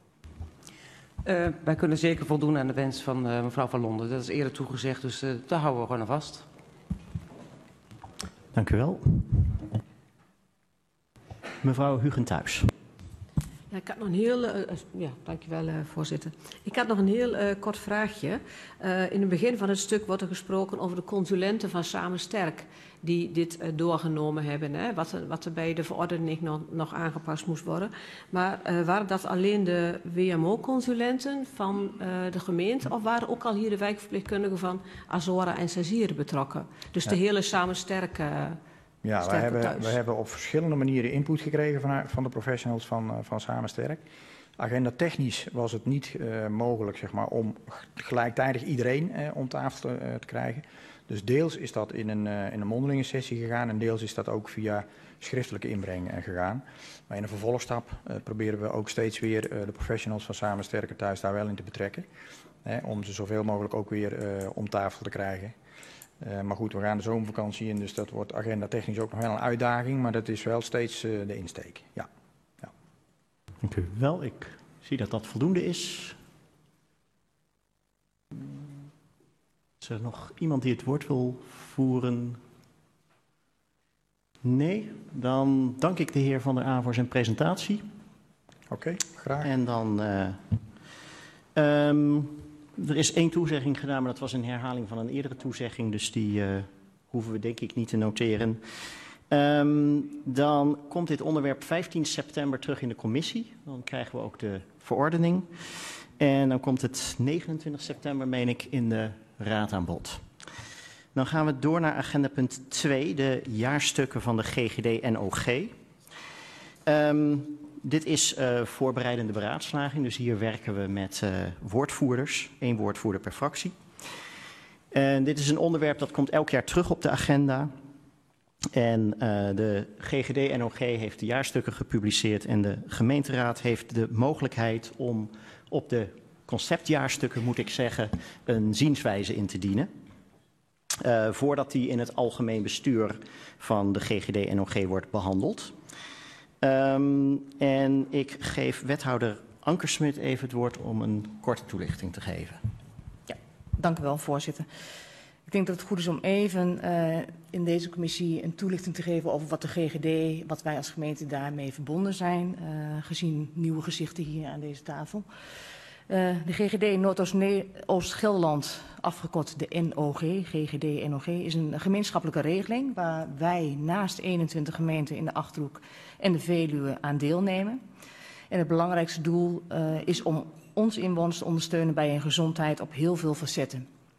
Uh, wij kunnen zeker voldoen aan de wens van uh, mevrouw van Londen. Dat is eerder toegezegd, dus uh, daar houden we gewoon aan vast. Dank u wel. Mevrouw Hugenthuis. Ja, ik had nog een heel, uh, ja, dankjewel uh, voorzitter. Ik had nog een heel uh, kort vraagje. Uh, in het begin van het stuk wordt er gesproken over de consulenten van Samen Sterk die dit uh, doorgenomen hebben, hè, wat, er, wat er bij de verordening nog, nog aangepast moest worden. Maar uh, waren dat alleen de W M O-consulenten van uh, de gemeente of waren ook al hier de wijkverpleegkundigen van Azora en Sazieren betrokken? Dus ja. De hele Samen Sterk uh, Ja, wij hebben, wij hebben op verschillende manieren input gekregen van, van de professionals van, van Samen Sterk. Agenda technisch was het niet uh, mogelijk zeg maar, om gelijktijdig iedereen uh, om tafel te, uh, te krijgen. Dus deels is dat in een, uh, in een mondelinge sessie gegaan en deels is dat ook via schriftelijke inbreng uh, gegaan. Maar in een vervolgstap uh, proberen we ook steeds weer uh, de professionals van Samen Sterker thuis daar wel in te betrekken. Hè, om ze zoveel mogelijk ook weer uh, om tafel te krijgen. Uh, maar goed, we gaan de zomervakantie in, dus dat wordt agenda technisch ook nog wel een uitdaging, maar dat is wel steeds uh, de insteek. Ja. Ja. Dank u wel. Ik zie dat dat voldoende is. Is er nog iemand die het woord wil voeren? Nee? Dan dank ik de heer Van der A voor zijn presentatie. Oké, okay, graag. En dan... Uh, um, Er is één toezegging gedaan, maar dat was een herhaling van een eerdere toezegging. Dus die uh, hoeven we denk ik niet te noteren. Um, dan komt dit onderwerp vijftien september terug in de commissie. Dan krijgen we ook de verordening. En dan komt het negenentwintig september, meen ik, in de raad aan bod. Dan gaan we door naar agenda punt twee, de jaarstukken van de G G D en O G. Um, Dit is uh, voorbereidende beraadslaging, dus hier werken we met uh, woordvoerders, één woordvoerder per fractie. En dit is een onderwerp dat komt elk jaar terug op de agenda. En uh, de G G D en O G heeft de jaarstukken gepubliceerd en de gemeenteraad heeft de mogelijkheid om op de conceptjaarstukken, moet ik zeggen, een zienswijze in te dienen. Uh, voordat die in het algemeen bestuur van de G G D en O G wordt behandeld. Um, en ik geef wethouder Ankersmit even het woord om een korte toelichting te geven. Ja, dank u wel, voorzitter. Ik denk dat het goed is om even uh, in deze commissie een toelichting te geven over wat de G G D, wat wij als gemeente daarmee verbonden zijn, uh, gezien nieuwe gezichten hier aan deze tafel. Uh, de G G D Noordoost-Gelderland, afgekort de N O G, G G D N O G, is een gemeenschappelijke regeling waar wij naast eenentwintig gemeenten in de Achterhoek en de Veluwe aan deelnemen. En het belangrijkste doel uh, is om onze inwoners te ondersteunen bij hun gezondheid op heel veel facetten.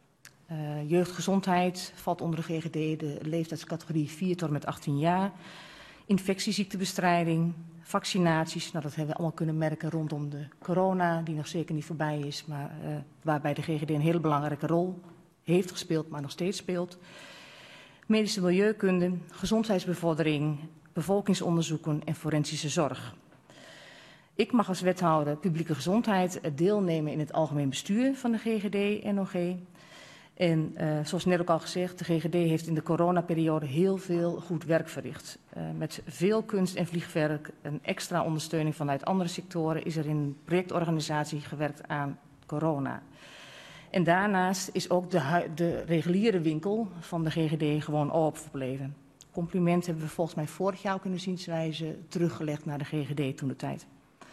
Uh, jeugdgezondheid valt onder de G G D, de leeftijdscategorie vier tot en met achttien jaar. Infectieziektebestrijding, vaccinaties, nou, dat hebben we allemaal kunnen merken rondom de corona, die nog zeker niet voorbij is, maar uh, waarbij de G G D een hele belangrijke rol heeft gespeeld, maar nog steeds speelt. Medische milieukunde, gezondheidsbevordering, bevolkingsonderzoeken en forensische zorg. Ik mag als wethouder publieke gezondheid deelnemen in het algemeen bestuur van de G G D N O G. En uh, zoals net ook al gezegd, de G G D heeft in de coronaperiode heel veel goed werk verricht. Uh, met veel kunst en vliegwerk, een extra ondersteuning vanuit andere sectoren, is er in een projectorganisatie gewerkt aan corona. En daarnaast is ook de, de reguliere winkel van de G G D gewoon open gebleven. Compliment hebben we volgens mij vorig jaar ook in de zienswijze teruggelegd naar de G G D toen de tijd.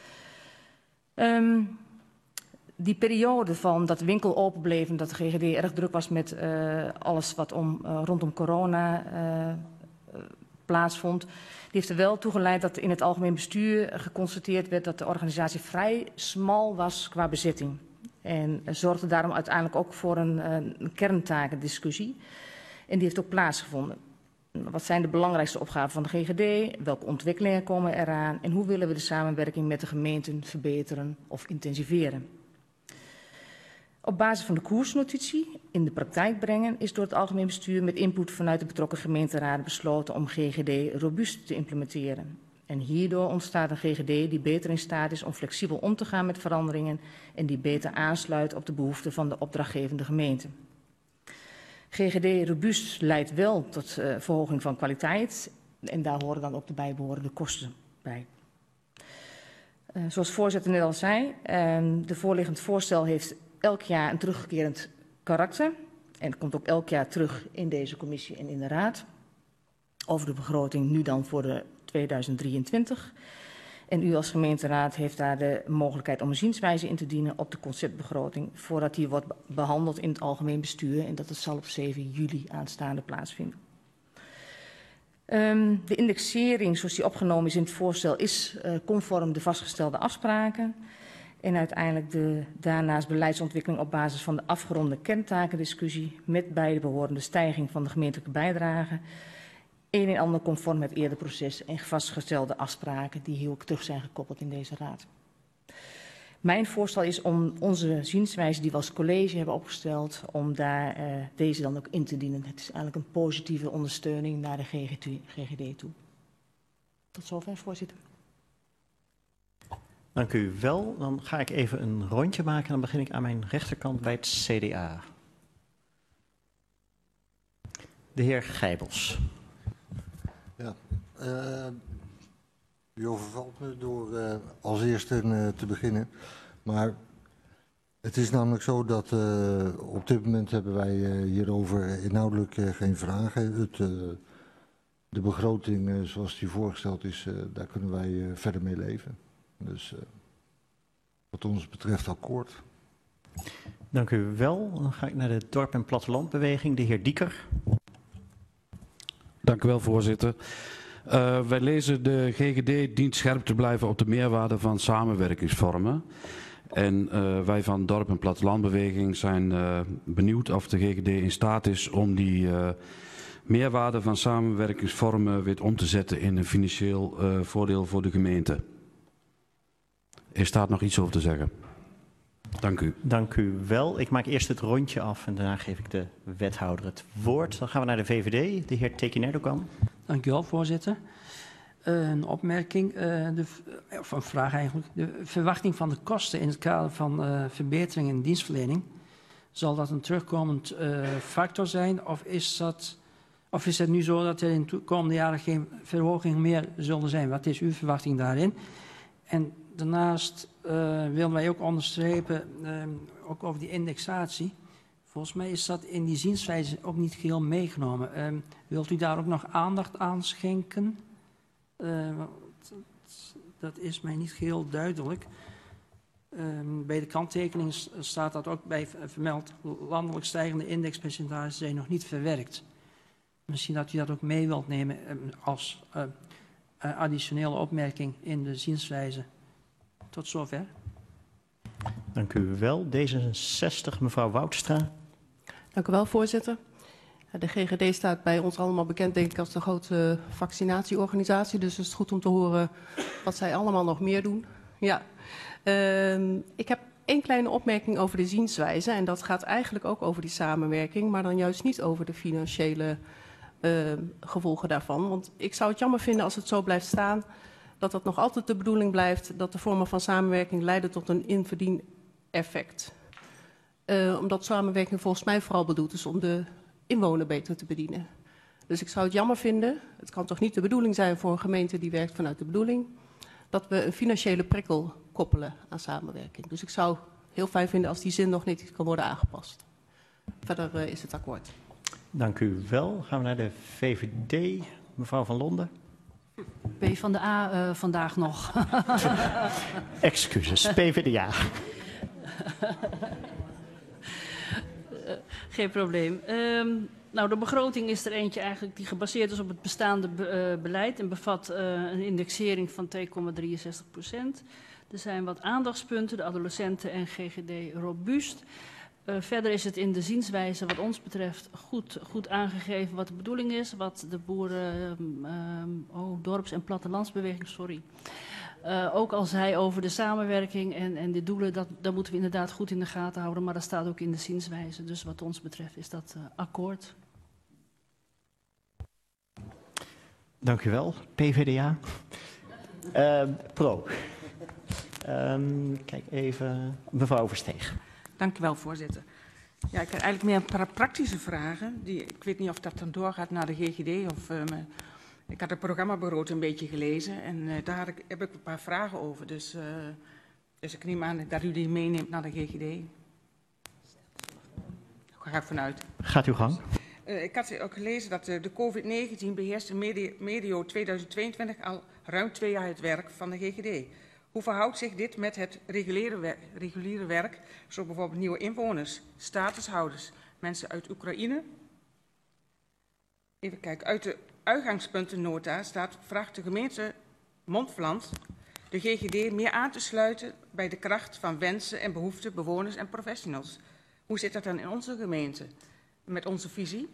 Um, die periode van dat de winkel open bleef en dat de G G D erg druk was met uh, alles wat om, uh, rondom corona uh, uh, plaatsvond, die heeft er wel toe geleid dat in het algemeen bestuur geconstateerd werd dat de organisatie vrij smal was qua bezetting. En uh, zorgde daarom uiteindelijk ook voor een, uh, een kerntakendiscussie. En die heeft ook plaatsgevonden. Wat zijn de belangrijkste opgaven van de G G D? Welke ontwikkelingen komen eraan? En hoe willen we de samenwerking met de gemeenten verbeteren of intensiveren? Op basis van de koersnotitie in de praktijk brengen is door het algemeen bestuur met input vanuit de betrokken gemeenteraden besloten om G G D robuust te implementeren. En hierdoor ontstaat een G G D die beter in staat is om flexibel om te gaan met veranderingen en die beter aansluit op de behoeften van de opdrachtgevende gemeente. G G D robuust leidt wel tot uh, verhoging van kwaliteit en daar horen dan ook de bijbehorende kosten bij. Uh, zoals de voorzitter net al zei, uh, de voorliggend voorstel heeft elk jaar een terugkerend karakter en het komt ook elk jaar terug in deze commissie en in de raad over de begroting nu dan voor de tweeduizend drieëntwintig. En u als gemeenteraad heeft daar de mogelijkheid om een zienswijze in te dienen op de conceptbegroting voordat die wordt behandeld in het algemeen bestuur en dat het zal op zeven juli aanstaande plaatsvinden. Um, de indexering zoals die opgenomen is in het voorstel is uh, conform de vastgestelde afspraken en uiteindelijk de daarnaast beleidsontwikkeling op basis van de afgeronde kerntakendiscussie met bij de behorende stijging van de gemeentelijke bijdrage. Een en ander conform het eerder proces en vastgestelde afspraken die heel terug zijn gekoppeld in deze raad. Mijn voorstel is om onze zienswijze die we als college hebben opgesteld, om daar uh, deze dan ook in te dienen. Het is eigenlijk een positieve ondersteuning naar de G G D toe. Tot zover, voorzitter. Dank u wel. Dan ga ik even een rondje maken en dan begin ik aan mijn rechterkant bij het C D A. De heer Gijbels. Ja, uh, u overvalt me door uh, als eerste uh, te beginnen. Maar het is namelijk zo dat uh, op dit moment hebben wij uh, hierover inhoudelijk uh, geen vragen. Het, uh, de begroting uh, zoals die voorgesteld is, uh, daar kunnen wij uh, verder mee leven. Dus uh, wat ons betreft akkoord. Dank u wel. Dan ga ik naar de dorp- en plattelandbeweging, de heer Dieker. Dank u wel, voorzitter. Uh, wij lezen de G G D dient scherp te blijven op de meerwaarde van samenwerkingsvormen. En uh, wij van Dorp- en Plattelandbeweging zijn uh, benieuwd of de G G D in staat is om die uh, meerwaarde van samenwerkingsvormen weer om te zetten in een financieel uh, voordeel voor de gemeente. Is daar nog iets over te zeggen? Dank u. Dank u wel. Ik maak eerst het rondje af en daarna geef ik de wethouder het woord. Dan gaan we naar de V V D, de heer Tekin Erdogan. Dank u wel, voorzitter. Uh, een opmerking, uh, de, of een vraag eigenlijk. De verwachting van de kosten in het kader van uh, verbetering in dienstverlening. Zal dat een terugkomend uh, factor zijn? Of is, dat, of is het nu zo dat er in de komende jaren geen verhogingen meer zullen zijn? Wat is uw verwachting daarin? En daarnaast uh, willen wij ook onderstrepen, uh, ook over die indexatie. Volgens mij is dat in die zienswijze ook niet geheel meegenomen. Uh, wilt u daar ook nog aandacht aan schenken? Uh, dat is mij niet geheel duidelijk. Uh, bij de kanttekening staat dat ook bij vermeld. Landelijk stijgende indexpercentages zijn nog niet verwerkt. Misschien dat u dat ook mee wilt nemen uh, als uh, uh, additionele opmerking in de zienswijze. Tot zover. Dank u wel. D zesenzestig, mevrouw Woudstra. Dank u wel, voorzitter. De G G D staat bij ons allemaal bekend, denk ik, als de grote vaccinatieorganisatie. Dus het is goed om te horen wat zij allemaal nog meer doen. Ja. Uh, ik heb één kleine opmerking over de zienswijze. En dat gaat eigenlijk ook over die samenwerking, maar dan juist niet over de financiële uh, gevolgen daarvan. Want ik zou het jammer vinden als het zo blijft staan, dat het nog altijd de bedoeling blijft dat de vormen van samenwerking leiden tot een inverdien-effect. Uh, omdat samenwerking volgens mij vooral bedoeld is om de inwoner beter te bedienen. Dus ik zou het jammer vinden, het kan toch niet de bedoeling zijn voor een gemeente die werkt vanuit de bedoeling, dat we een financiële prikkel koppelen aan samenwerking. Dus ik zou heel fijn vinden als die zin nog niet kan worden aangepast. Verder uh, is het akkoord. Dank u wel. Gaan we naar de V V D, mevrouw Van Londen. P van de A uh, vandaag nog. Excuses, P V D A. Geen probleem. Um, nou, de begroting is er eentje eigenlijk die gebaseerd is op het bestaande be uh, beleid en bevat uh, een indexering van twee komma drieënzestig procent. Er zijn wat aandachtspunten, de adolescenten en G G D robuust. Uh, verder is het in de zienswijze wat ons betreft goed, goed aangegeven wat de bedoeling is, wat de boeren, um, um, oh, dorps- en plattelandsbeweging, sorry. Uh, ook al zei over de samenwerking en, en de doelen, dat, dat moeten we inderdaad goed in de gaten houden, maar dat staat ook in de zienswijze. Dus wat ons betreft is dat uh, akkoord. Dank u wel, P V D A. Uh, Pro. Um, kijk even, mevrouw Versteeg. Dank u wel, voorzitter. Ja, ik heb eigenlijk meer een paar praktische vragen. Die, ik weet niet of dat dan doorgaat naar de G G D of... Uh, Ik had het programmabureau een beetje gelezen en uh, daar heb ik, heb ik een paar vragen over. Dus, uh, dus ik neem aan dat u die meeneemt naar de G G D. Daar ga ik vanuit. Gaat uw gang. Uh, ik had ook gelezen dat uh, de COVID negentien beheerst medio, medio tweeduizend tweeëntwintig al ruim twee jaar het werk van de G G D. Hoe verhoudt zich dit met het reguliere, wer reguliere werk, zo bijvoorbeeld nieuwe inwoners, statushouders, mensen uit Oekraïne? Even kijken, uit de uitgangspuntennota staat, vraagt de gemeente Montferland de G G D meer aan te sluiten bij de kracht van wensen en behoeften, bewoners en professionals. Hoe zit dat dan in onze gemeente met onze visie?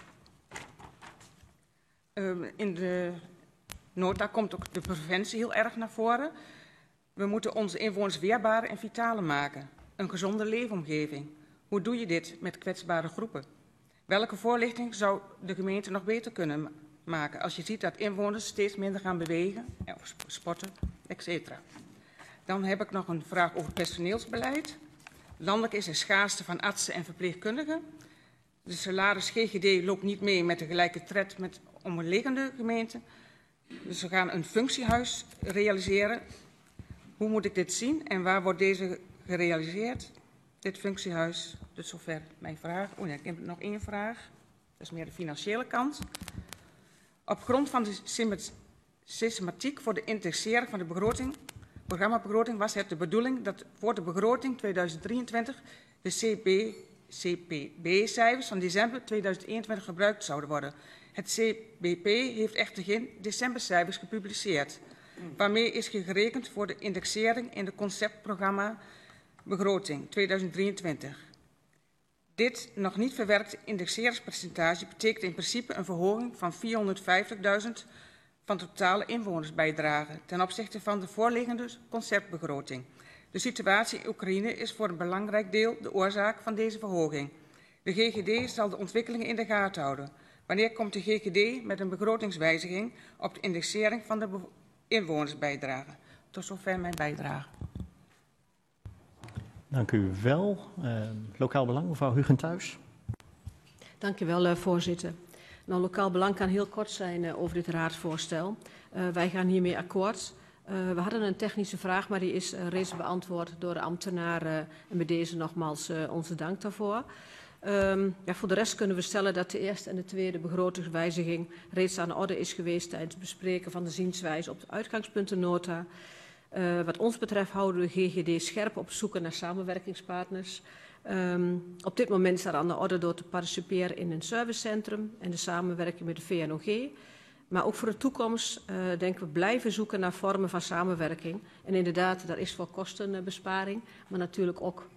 Uh, in de nota komt ook de preventie heel erg naar voren. We moeten onze inwoners weerbaar en vitaler maken. Een gezonde leefomgeving. Hoe doe je dit met kwetsbare groepen? Welke voorlichting zou de gemeente nog beter kunnen maken als je ziet dat inwoners steeds minder gaan bewegen, of sporten, et cetera. Dan heb ik nog een vraag over personeelsbeleid. Landelijk is er schaarste van artsen en verpleegkundigen. De salaris G G D loopt niet mee met de gelijke tred met omliggende gemeenten. Dus we gaan een functiehuis realiseren. Hoe moet ik dit zien en waar wordt deze gerealiseerd? Dit functiehuis, tot zover mijn vraag. Oh nee, ik heb nog één vraag. Dat is meer de financiële kant. Op grond van de systematiek voor de indexering van de begroting, programmabegroting was het de bedoeling dat voor de begroting tweeduizend drieëntwintig de C P B-cijfers van december tweeduizend eenentwintig gebruikt zouden worden. Het C B P heeft echter geen decembercijfers gepubliceerd. Waarmee is gerekend voor de indexering in de conceptprogramma begroting tweeduizend drieëntwintig. Dit nog niet verwerkte indexeringspercentage betekent in principe een verhoging van vierhonderdvijftigduizend van de totale inwonersbijdrage ten opzichte van de voorliggende conceptbegroting. De situatie in Oekraïne is voor een belangrijk deel de oorzaak van deze verhoging. De G G D zal de ontwikkelingen in de gaten houden. Wanneer komt de G G D met een begrotingswijziging op de indexering van de inwonersbijdrage? Tot zover mijn bijdrage. Dank u wel. Uh, lokaal Belang, mevrouw Hugen-Thuis. Dank u wel, uh, voorzitter. Nou, Lokaal Belang kan heel kort zijn uh, over dit raadsvoorstel. Uh, wij gaan hiermee akkoord. Uh, we hadden een technische vraag, maar die is uh, reeds beantwoord door de ambtenaren. Uh, en bij deze nogmaals uh, onze dank daarvoor. Um, ja, voor de rest kunnen we stellen dat de eerste en de tweede begrotingswijziging reeds aan de orde is geweest tijdens het bespreken van de zienswijze op de uitgangspuntennota. Uh, wat ons betreft houden we G G D scherp op zoek naar samenwerkingspartners. Um, op dit moment staat aan de orde door te participeren in een servicecentrum en de samenwerking met de V N O G. Maar ook voor de toekomst uh, denken we blijven zoeken naar vormen van samenwerking. En inderdaad, dat is voor kostenbesparing, maar natuurlijk ook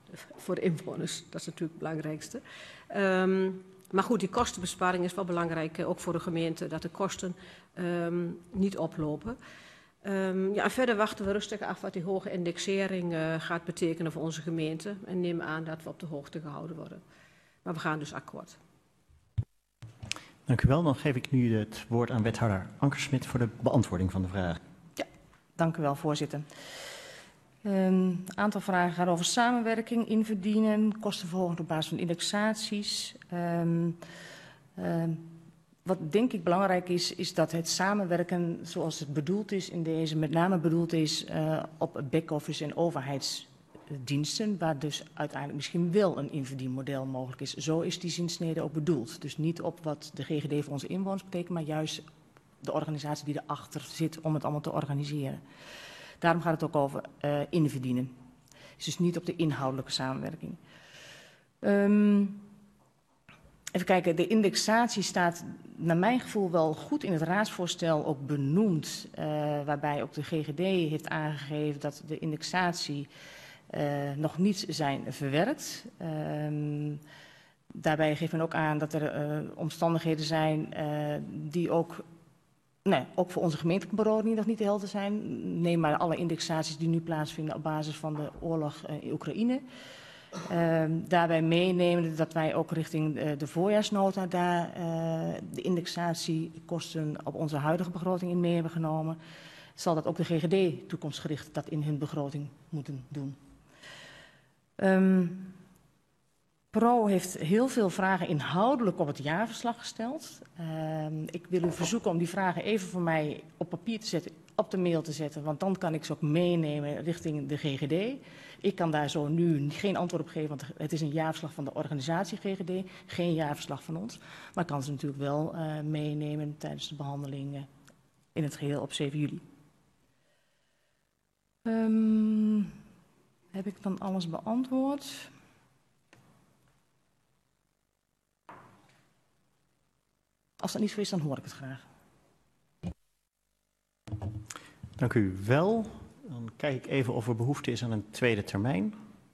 voor de inwoners. Dat is natuurlijk het belangrijkste. Um, maar goed, die kostenbesparing is wel belangrijk, ook voor de gemeente, dat de kosten um, niet oplopen. Um, ja, en verder wachten we rustig af wat die hoge indexering uh, gaat betekenen voor onze gemeente. En nemen aan dat we op de hoogte gehouden worden. Maar we gaan dus akkoord. Dank u wel. Dan geef ik nu het woord aan wethouder Ankersmit voor de beantwoording van de vraag. Ja, dank u wel, voorzitter. Een aantal vragen gaan over samenwerking, inverdienen, kostenverhoging op basis van indexaties. Um, um, wat denk ik belangrijk is, is dat het samenwerken zoals het bedoeld is in deze, met name bedoeld is uh, op back-office en overheidsdiensten, waar dus uiteindelijk misschien wel een inverdienmodel mogelijk is. Zo is die zinsnede ook bedoeld. Dus niet op wat de G G D voor onze inwoners betekent, maar juist de organisatie die erachter zit om het allemaal te organiseren. Daarom gaat het ook over uh, inverdienen. Dus niet op de inhoudelijke samenwerking. Um, even kijken, de indexatie staat naar mijn gevoel wel goed in het raadsvoorstel ook benoemd. Uh, waarbij ook de G G D heeft aangegeven dat de indexatie uh, nog niet zijn verwerkt. Um, daarbij geeft men ook aan dat er uh, omstandigheden zijn uh, die ook... Nee, ook voor onze gemeentelijke begroting nog niet helder zijn. Neem maar alle indexaties die nu plaatsvinden op basis van de oorlog in Oekraïne. Uh, daarbij meenemen dat wij ook richting uh, de voorjaarsnota daar uh, de indexatiekosten op onze huidige begroting in mee hebben genomen. Zal dat ook de G G D toekomstgericht dat in hun begroting moeten doen. Um, Pro heeft heel veel vragen inhoudelijk op het jaarverslag gesteld. Uh, ik wil u verzoeken om die vragen even voor mij op papier te zetten, op de mail te zetten, want dan kan ik ze ook meenemen richting de G G D. Ik kan daar zo nu geen antwoord op geven, want het is een jaarverslag van de organisatie G G D, geen jaarverslag van ons. Maar ik kan ze natuurlijk wel uh, meenemen tijdens de behandeling uh, in het geheel op zeven juli. Um, heb ik dan alles beantwoord? Als dat niet zo is, dan hoor ik het graag. Dank u wel. Dan kijk ik even of er behoefte is aan een tweede termijn.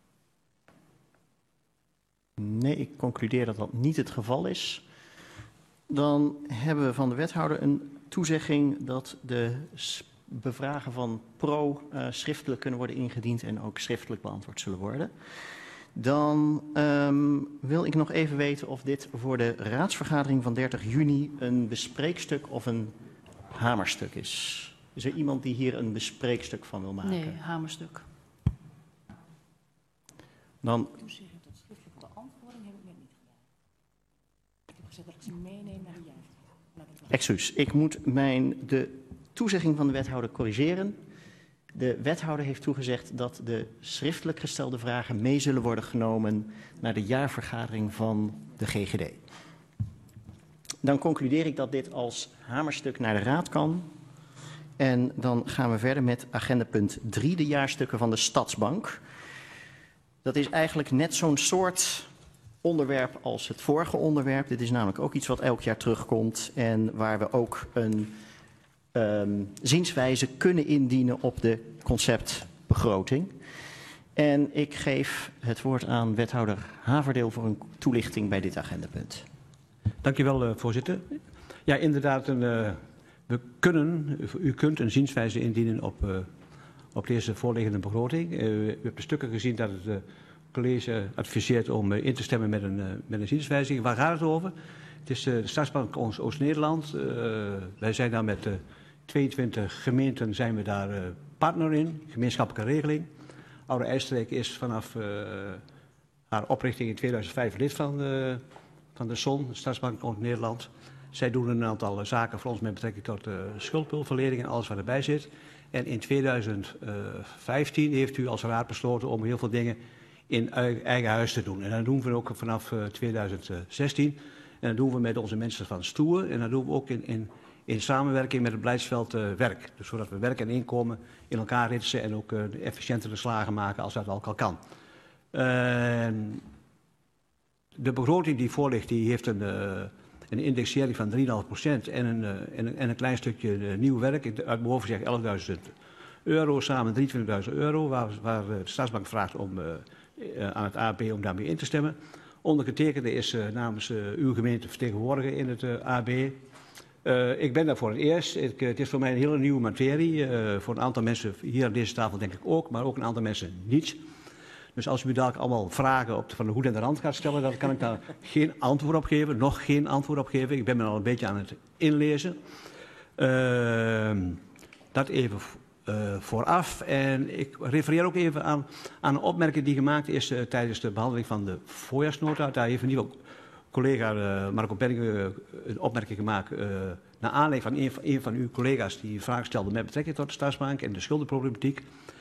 Nee, ik concludeer dat dat niet het geval is. Dan hebben we van de wethouder een toezegging dat de bevragen van Pro uh, schriftelijk kunnen worden ingediend en ook schriftelijk beantwoord zullen worden. Dan um, wil ik nog even weten of dit voor de raadsvergadering van dertig juni een bespreekstuk of een hamerstuk is. Is er iemand die hier een bespreekstuk van wil maken? Nee, hamerstuk. Dan... Toezegging tot schriftelijke beantwoording heb ik net niet gedaan. Ik heb gezegd dat ik ze meeneem naar de jaarvergadering. Excuus, ik moet mijn, de toezegging van de wethouder corrigeren. De wethouder heeft toegezegd dat de schriftelijk gestelde vragen mee zullen worden genomen naar de jaarvergadering van de G G D. Dan concludeer ik dat dit als hamerstuk naar de raad kan. En dan gaan we verder met agenda punt drie, de jaarstukken van de Stadsbank. Dat is eigenlijk net zo'n soort onderwerp als het vorige onderwerp. Dit is namelijk ook iets wat elk jaar terugkomt en waar we ook een um, zienswijze kunnen indienen op de conceptbegroting. En ik geef het woord aan wethouder Haverdeel voor een toelichting bij dit agendapunt. Dank u wel, uh, voorzitter. Ja, inderdaad, een, uh, we kunnen, u kunt een zienswijze indienen op, uh, op deze voorliggende begroting. Uh, u hebt de stukken gezien dat het uh, college adviseert om uh, in te stemmen met een, uh, met een zienswijziging. Waar gaat het over? Het is uh, de Stadsbank Oost-Nederland. Uh, wij zijn daar met uh, tweeëntwintig gemeenten zijn we daar uh, partner in, gemeenschappelijke regeling. Oude IJsstreek is vanaf uh, haar oprichting in tweeduizend vijf lid van de, van de S O N, de Stadsbank Oost-Nederland. Zij doen een aantal zaken voor ons met betrekking tot uh, schuldhulpverlening en alles wat erbij zit. En in tweeduizend vijftien heeft u als raad besloten om heel veel dingen in eigen huis te doen. En dat doen we ook vanaf uh, tweeduizend zestien. En dat doen we met onze mensen van Stoer. En dat doen we ook in, in, in samenwerking met het beleidsveld uh, werk. Dus zodat we werk en inkomen in elkaar ritsen en ook uh, efficiëntere slagen maken als dat ook al kan. Uh, de begroting die voor ligt, die heeft een, uh, een indexering van drie komma vijf procent en een, uh, en, een, en een klein stukje uh, nieuw werk. Ik, uit mijn hoofd zeg elfduizend euro, samen drieëntwintigduizend euro, waar, waar uh, de Staatsbank vraagt om uh, uh, aan het A B om daarmee in te stemmen. Ondergetekende is uh, namens uh, uw gemeente vertegenwoordiger in het uh, A B. Uh, ik ben daar voor het eerst. Ik, uh, het is voor mij een hele nieuwe materie. Uh, voor een aantal mensen hier aan deze tafel denk ik ook, maar ook een aantal mensen niet. Dus als u dadelijk allemaal vragen op de, van de hoed en de rand gaat stellen, dan kan ik daar geen antwoord op geven. Nog geen antwoord op geven. Ik ben me al een beetje aan het inlezen. Uh, dat even uh, vooraf. En ik refereer ook even aan, aan een opmerking die gemaakt is uh, tijdens de behandeling van de voorjaarsnota. Daar heeft een nieuwe collega uh, Marco Penning uh, een opmerking gemaakt uh, naar aanleiding van een, van een van uw collega's die vragen stelde met betrekking tot de Staatsbank en de schuldenproblematiek.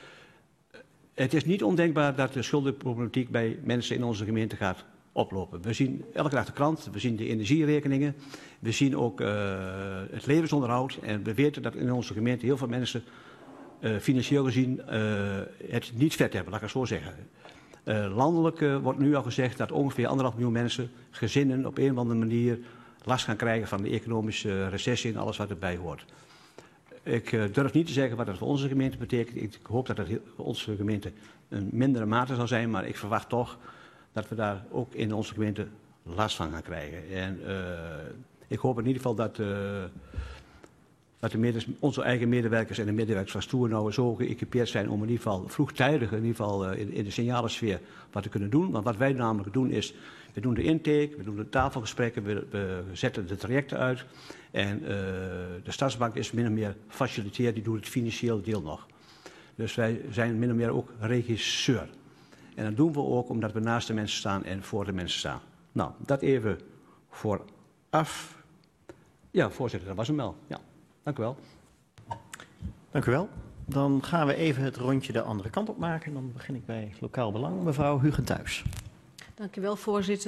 Het is niet ondenkbaar dat de schuldenproblematiek bij mensen in onze gemeente gaat oplopen. We zien elke dag de krant, we zien de energierekeningen, we zien ook uh, het levensonderhoud. En we weten dat in onze gemeente heel veel mensen uh, financieel gezien uh, het niet vet hebben, laat ik het zo zeggen. Uh, landelijk uh, wordt nu al gezegd dat ongeveer anderhalf miljoen mensen, gezinnen, op een of andere manier last gaan krijgen van de economische recessie en alles wat erbij hoort. Ik uh, durf niet te zeggen wat dat voor onze gemeente betekent. Ik hoop dat dat voor onze gemeente een mindere mate zal zijn, maar ik verwacht toch dat we daar ook in onze gemeente last van gaan krijgen. En uh, ik hoop in ieder geval dat, uh, dat de meders, onze eigen medewerkers en de medewerkers van Stoernauwe zo geëquipeerd zijn om in ieder geval vroegtijdig in, ieder geval, uh, in, in de signalensfeer wat te kunnen doen. Want wat wij namelijk doen is, we doen de intake, we doen de tafelgesprekken, we, we zetten de trajecten uit. En uh, de Staatsbank is min of meer faciliteer, die doet het financiële deel nog. Dus wij zijn min of meer ook regisseur. En dat doen we ook omdat we naast de mensen staan en voor de mensen staan. Nou, dat even vooraf. Ja, voorzitter, dat was hem wel. Ja, dank u wel. Dank u wel. Dan gaan we even het rondje de andere kant op maken. Dan begin ik bij Lokaal Belang. Mevrouw Hugen-Thuis. Dank u wel, voorzitter.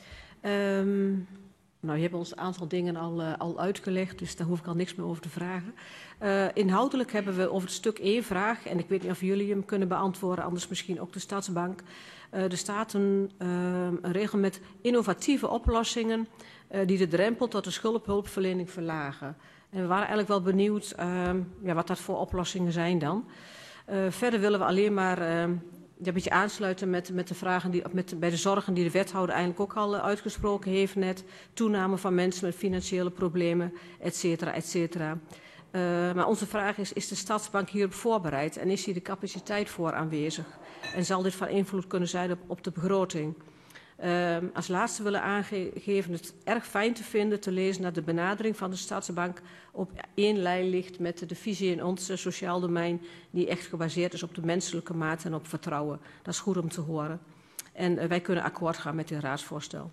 Um, nou, je hebt ons een aantal dingen al, uh, al uitgelegd, dus daar hoef ik al niks meer over te vragen. Uh, inhoudelijk hebben we over het stuk één vraag, en ik weet niet of jullie hem kunnen beantwoorden, anders misschien ook de Staatsbank. Uh, er staat een, uh, een regel met innovatieve oplossingen uh, die de drempel tot de schuldhulpverlening verlagen. En we waren eigenlijk wel benieuwd uh, ja, wat dat voor oplossingen zijn dan. Uh, verder willen we alleen maar uh, ja, een beetje aansluiten met, met de vragen die, met, bij de zorgen die de wethouder eigenlijk ook al uh, uitgesproken heeft net. Toename van mensen met financiële problemen, et cetera, et cetera. Uh, maar onze vraag is, is de Staatsbank hierop voorbereid en is hier de capaciteit voor aanwezig? En zal dit van invloed kunnen zijn op, op de begroting? Uh, als laatste willen aangeven het erg fijn te vinden te lezen dat de benadering van de Staatsbank op één lijn ligt met de visie in ons sociaal domein die echt gebaseerd is op de menselijke maat en op vertrouwen. Dat is goed om te horen. En uh, wij kunnen akkoord gaan met dit raadsvoorstel.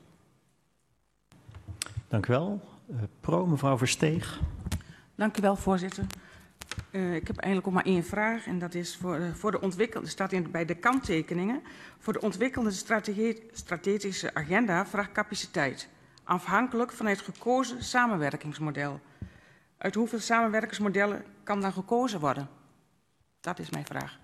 Dank u wel. Uh, pro, mevrouw Versteeg. Dank u wel, voorzitter. Uh, ik heb eigenlijk ook maar één vraag en dat is voor, uh, voor de ontwikkelde, staat in, bij de kanttekeningen, voor de ontwikkelde strategie, strategische agenda vraagt capaciteit, afhankelijk van het gekozen samenwerkingsmodel. Uit hoeveel samenwerkingsmodellen kan dan gekozen worden? Dat is mijn vraag.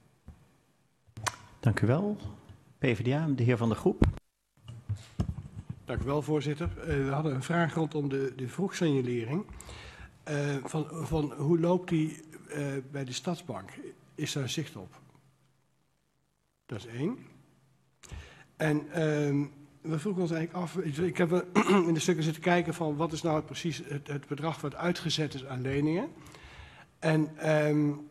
Dank u wel. P v d A, de heer Van der Groep. Dank u wel, voorzitter. Uh, we hadden een vraag rondom de, de vroegsignalering. Uh, van, van hoe loopt die uh, bij de Staatsbank? Is daar zicht op? Dat is één. En uh, we vroegen ons eigenlijk af, ik heb in de stukken zitten kijken van wat is nou precies het, het bedrag wat uitgezet is aan leningen. En um,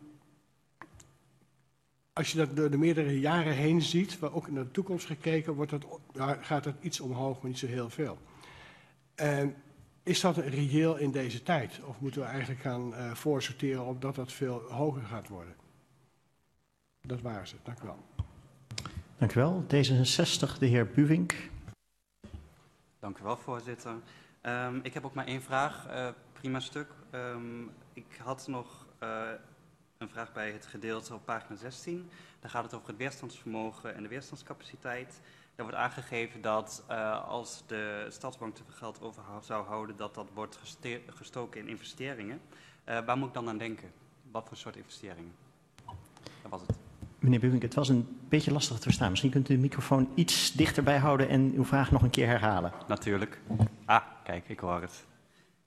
als je dat door de meerdere jaren heen ziet, waar ook naar de toekomst gekeken wordt, dat, nou, gaat dat iets omhoog, maar niet zo heel veel. Uh, Is dat reëel in deze tijd? Of moeten we eigenlijk gaan uh, voorsorteren op dat dat veel hoger gaat worden? Dat waren ze. Dank u wel. Dank u wel. D zesenzestig, de heer Buvink. Dank u wel, voorzitter. Um, ik heb ook maar één vraag. Uh, prima stuk. Um, ik had nog uh, een vraag bij het gedeelte op pagina zestien. Daar gaat het over het weerstandsvermogen en de weerstandscapaciteit. Er wordt aangegeven dat uh, als de Staatsbank te veel geld over zou houden, dat dat wordt gestoken in investeringen. Uh, waar moet ik dan aan denken? Wat voor soort investeringen? Dat was het. Meneer Buvink, het was een beetje lastig te verstaan. Misschien kunt u de microfoon iets dichterbij houden en uw vraag nog een keer herhalen. Natuurlijk. Ah, kijk, ik hoor het.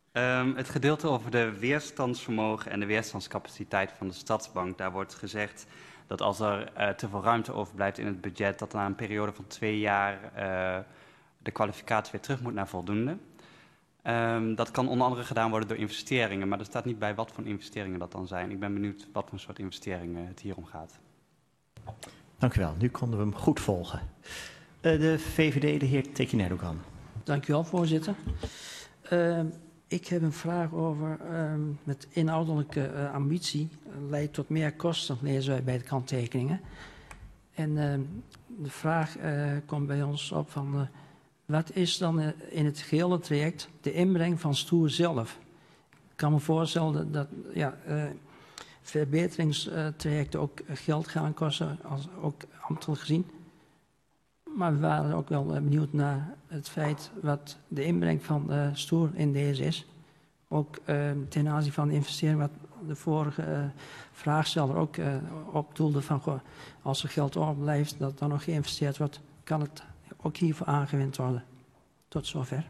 Um, het gedeelte over de weerstandsvermogen en de weerstandscapaciteit van de Stadsbank, daar wordt gezegd dat als er uh, te veel ruimte overblijft in het budget, dat na een periode van twee jaar uh, de kwalificatie weer terug moet naar voldoende. Um, dat kan onder andere gedaan worden door investeringen, maar er staat niet bij wat voor investeringen dat dan zijn. Ik ben benieuwd wat voor soort investeringen het hier om gaat. Dank u wel, nu konden we hem goed volgen. Uh, de V V D, de heer Tekin Erdogan. Dank u wel, voorzitter. Uh, ik heb een vraag over uh, met inhoudelijke uh, ambitie uh, leidt tot meer kosten, lezen wij bij de kanttekeningen. En uh, de vraag uh, komt bij ons op van uh, wat is dan uh, in het gehele traject de inbreng van Stoer zelf? Ik kan me voorstellen dat, dat ja, uh, verbeteringstrajecten ook geld gaan kosten, als, ook ambtelijk gezien. Maar we waren ook wel benieuwd naar het feit wat de inbreng van uh, Stoer in deze is. Ook uh, ten aanzien van de investering wat de vorige uh, vraagsteller ook uh, opdoelde van goh, als er geld overblijft dat dan nog geïnvesteerd wordt, kan het ook hiervoor aangewend worden. Tot zover.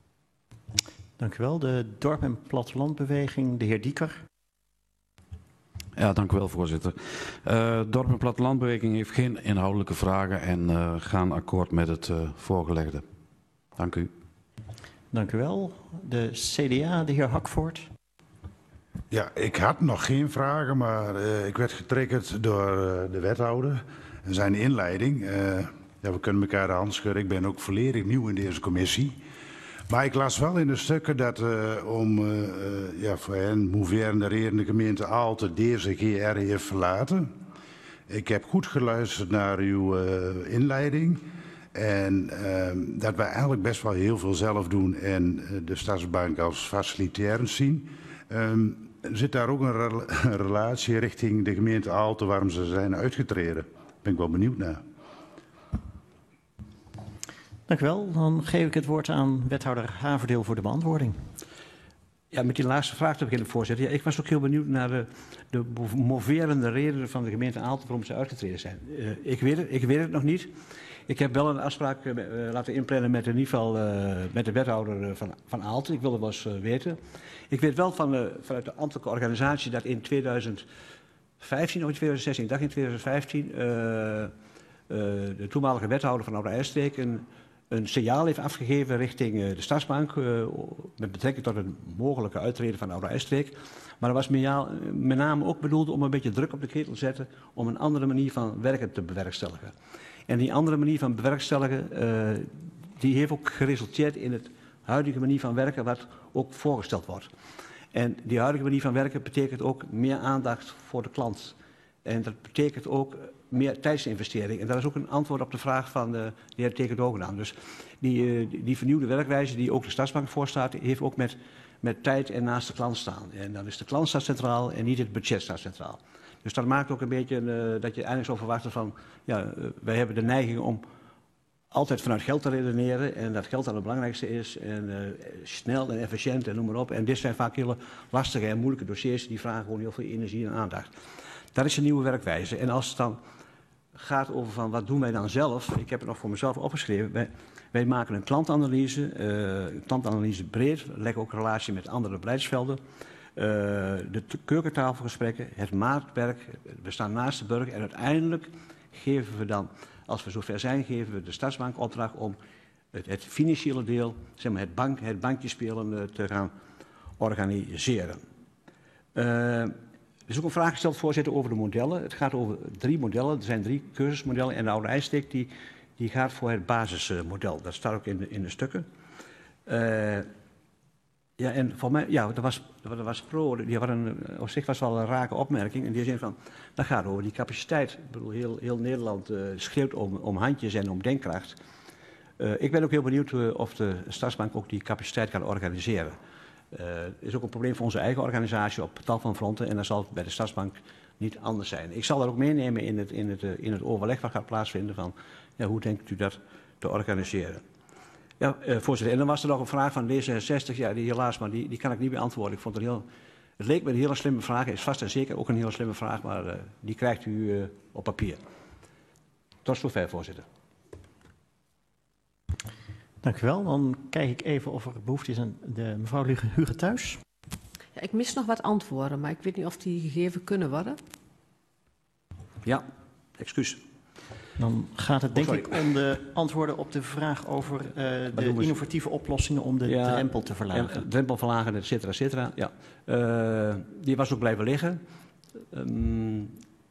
Dank u wel. De dorp- en plattelandbeweging, de heer Dieker. Ja, dank u wel, voorzitter. Uh, Dorp- en Plattelandbeweging heeft geen inhoudelijke vragen en uh, gaan akkoord met het uh, voorgelegde. Dank u. Dank u wel. De C D A, de heer Hakvoort. Ja, ik had nog geen vragen, maar uh, ik werd getriggerd door uh, de wethouder en zijn inleiding. Uh, ja, we kunnen elkaar de hand schudden. Ik ben ook volledig nieuw in deze commissie. Maar ik las wel in de stukken dat uh, om uh, uh, ja, voor hen moverende reden de gemeente Aalten deze G R heeft verlaten. Ik heb goed geluisterd naar uw uh, inleiding. En uh, dat wij eigenlijk best wel heel veel zelf doen en uh, de Stadsbank als faciliterend zien. Um, zit daar ook een, re een relatie richting de gemeente Aalten waarom ze zijn uitgetreden? Daar ben ik wel benieuwd naar. Dank u wel. Dan geef ik het woord aan wethouder Haverdeel voor de beantwoording. Ja, met die laatste vraag te beginnen, voorzitter. Ja, ik was ook heel benieuwd naar de, de moverende redenen van de gemeente Aalten waarom ze uitgetreden zijn. Uh, ik, weet het, ik weet het nog niet. Ik heb wel een afspraak uh, laten inplannen met, in ieder geval, uh, met de wethouder van, van Aalten. Ik wil het wel eens uh, weten. Ik weet wel van, uh, vanuit de ambtelijke organisatie dat in tweeduizend vijftien of in tweeduizend zestien, ik dacht in tweeduizend vijftien, uh, uh, de toenmalige wethouder van Oude IJsstreek een, een signaal heeft afgegeven richting uh, de Stadsbank uh, met betrekking tot een mogelijke uittreden van Oude IJsstreek. Maar dat was met name ook bedoeld om een beetje druk op de ketel te zetten om een andere manier van werken te bewerkstelligen. En die andere manier van bewerkstelligen, uh, die heeft ook geresulteerd in het huidige manier van werken wat ook voorgesteld wordt. En die huidige manier van werken betekent ook meer aandacht voor de klant. En dat betekent ook meer tijdsinvestering. En dat is ook een antwoord op de vraag van de, de heer Tekendogen aan. Dus die, uh, die, die vernieuwde werkwijze die ook de Stadsbank voorstaat, heeft ook met, met tijd en naast de klant staan. En dan is de klant staat centraal en niet het budget staat centraal. Dus dat maakt ook een beetje uh, dat je eigenlijk zo verwacht van, ja, uh, wij hebben de neiging om altijd vanuit geld te redeneren en dat geld dan het belangrijkste is en uh, snel en efficiënt en noem maar op. En dit zijn vaak hele lastige en moeilijke dossiers, die vragen gewoon heel veel energie en aandacht. Dat is een nieuwe werkwijze. En als het dan gaat over van wat doen wij dan zelf, ik heb het nog voor mezelf opgeschreven, wij, wij maken een klantanalyse, uh, een klantanalyse breed, leggen ook relatie met andere beleidsvelden. Uh, de keukentafelgesprekken, het maatwerk, we staan naast de burger en uiteindelijk geven we dan, als we zover zijn, geven we de Stadsbank opdracht om het, het financiële deel, zeg maar het, bank, het bankjespelen uh, te gaan organiseren. Uh, er is ook een vraag gesteld, voorzitter, over de modellen. Het gaat over drie modellen, er zijn drie cursusmodellen en de Oude IJsstreek die, die gaat voor het basismodel. Dat staat ook in de, in de stukken. Uh, Ja, en voor mij, ja, dat was, dat was pro, die had een, op zich was wel een rake opmerking. In die zin van, dat gaat over die capaciteit. Ik bedoel, heel, heel Nederland uh, schreeuwt om, om handjes en om denkkracht. Uh, ik ben ook heel benieuwd uh, of de Stadsbank ook die capaciteit kan organiseren. Het uh, is ook een probleem voor onze eigen organisatie op tal van fronten. En dat zal bij de Stadsbank niet anders zijn. Ik zal dat ook meenemen in het, in het, uh, in het overleg wat gaat plaatsvinden van, ja, hoe denkt u dat te organiseren? Ja, uh, voorzitter. En dan was er nog een vraag van D zesenzestig. Ja, die helaas, maar die, die kan ik niet beantwoorden. Ik vond het heel... Het leek me een hele slimme vraag. Het is vast en zeker ook een hele slimme vraag, maar uh, die krijgt u uh, op papier. Tot zover, voorzitter. Dank u wel. Dan kijk ik even of er behoefte is aan de mevrouw Hugo thuis. Ja, ik mis nog wat antwoorden, maar ik weet niet of die gegeven kunnen worden. Ja, excuus. Dan gaat het denk Oh, ik om de antwoorden op de vraag over uh, de innovatieve oplossingen om de ja, drempel te verlagen. En, drempel verlagen, et cetera, et cetera. Ja. Uh, die was ook blijven liggen. Um,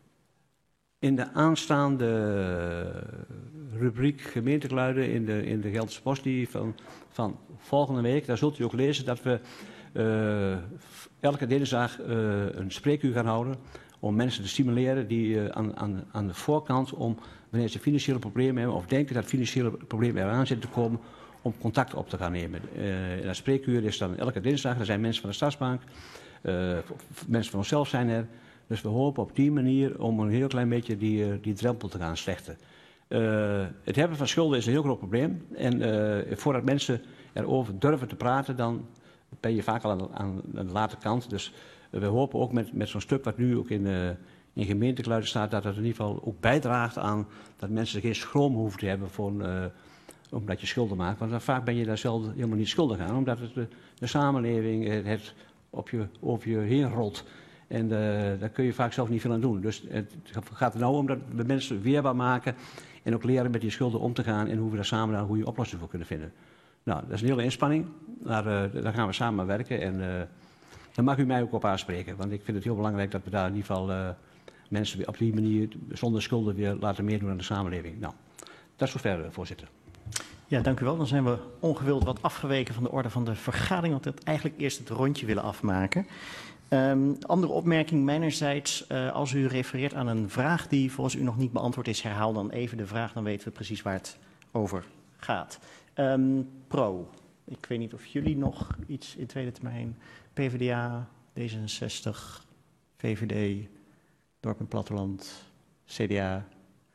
in de aanstaande rubriek gemeentegeluiden in de, in de Gelderse Post die van, van volgende week, daar zult u ook lezen dat we uh, elke dinsdag uh, een spreekuur gaan houden om mensen te stimuleren die uh, aan, aan, aan de voorkant, om wanneer ze financiële problemen hebben of denken dat financiële problemen eraan zitten te komen, om contact op te gaan nemen. Uh, en dat spreekuur is dan elke dinsdag. Er zijn mensen van de Stadsbank, uh, mensen van onszelf zijn er. Dus we hopen op die manier om een heel klein beetje die, uh, die drempel te gaan slechten. Uh, het hebben van schulden is een heel groot probleem. En uh, voordat mensen erover durven te praten, dan ben je vaak al aan, aan, aan de late kant. Dus uh, we hopen ook met, met zo'n stuk wat nu ook in, uh, in gemeentegeluiden staat, dat het in ieder geval ook bijdraagt aan dat mensen geen schroom hoeven te hebben voor, uh, omdat je schulden maakt. Want dan vaak ben je daar zelf helemaal niet schuldig aan, omdat het de, de samenleving het, het op je, over je heen rolt. En uh, daar kun je vaak zelf niet veel aan doen. Dus het gaat er nou om dat we mensen weerbaar maken en ook leren met die schulden om te gaan en hoe we daar samen daar een goede oplossing voor kunnen vinden. Nou, dat is een hele inspanning, maar uh, daar gaan we samen aan werken en uh, daar mag u mij ook op aanspreken. Want ik vind het heel belangrijk dat we daar in ieder geval uh, mensen op die manier zonder schulden weer laten meedoen aan de samenleving. Nou, dat is zover, uh, voorzitter. Ja, dank u wel. Dan zijn we ongewild wat afgeweken van de orde van de vergadering, want we het eigenlijk eerst het rondje willen afmaken. Um, andere opmerking mijnerzijds, uh, als u refereert aan een vraag die volgens u nog niet beantwoord is, herhaal dan even de vraag, dan weten we precies waar het over gaat. Um, Pro, ik weet niet of jullie nog iets in tweede termijn, P v d A, D zesenzestig, V V D, Dorp en Platteland, C D A.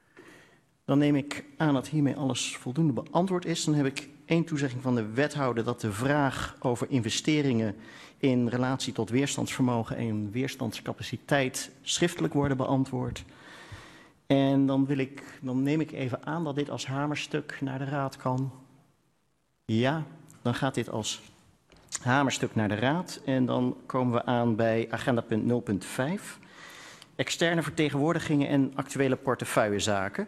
Dan neem ik aan dat hiermee alles voldoende beantwoord is. Dan heb ik één toezegging van de wethouder dat de vraag over investeringen in relatie tot weerstandsvermogen en weerstandscapaciteit schriftelijk worden beantwoord. En dan, wil ik, dan neem ik even aan dat dit als hamerstuk naar de raad kan. Ja, dan gaat dit als hamerstuk naar de raad. En dan komen we aan bij agenda punt nul punt vijf. Externe vertegenwoordigingen en actuele portefeuillezaken.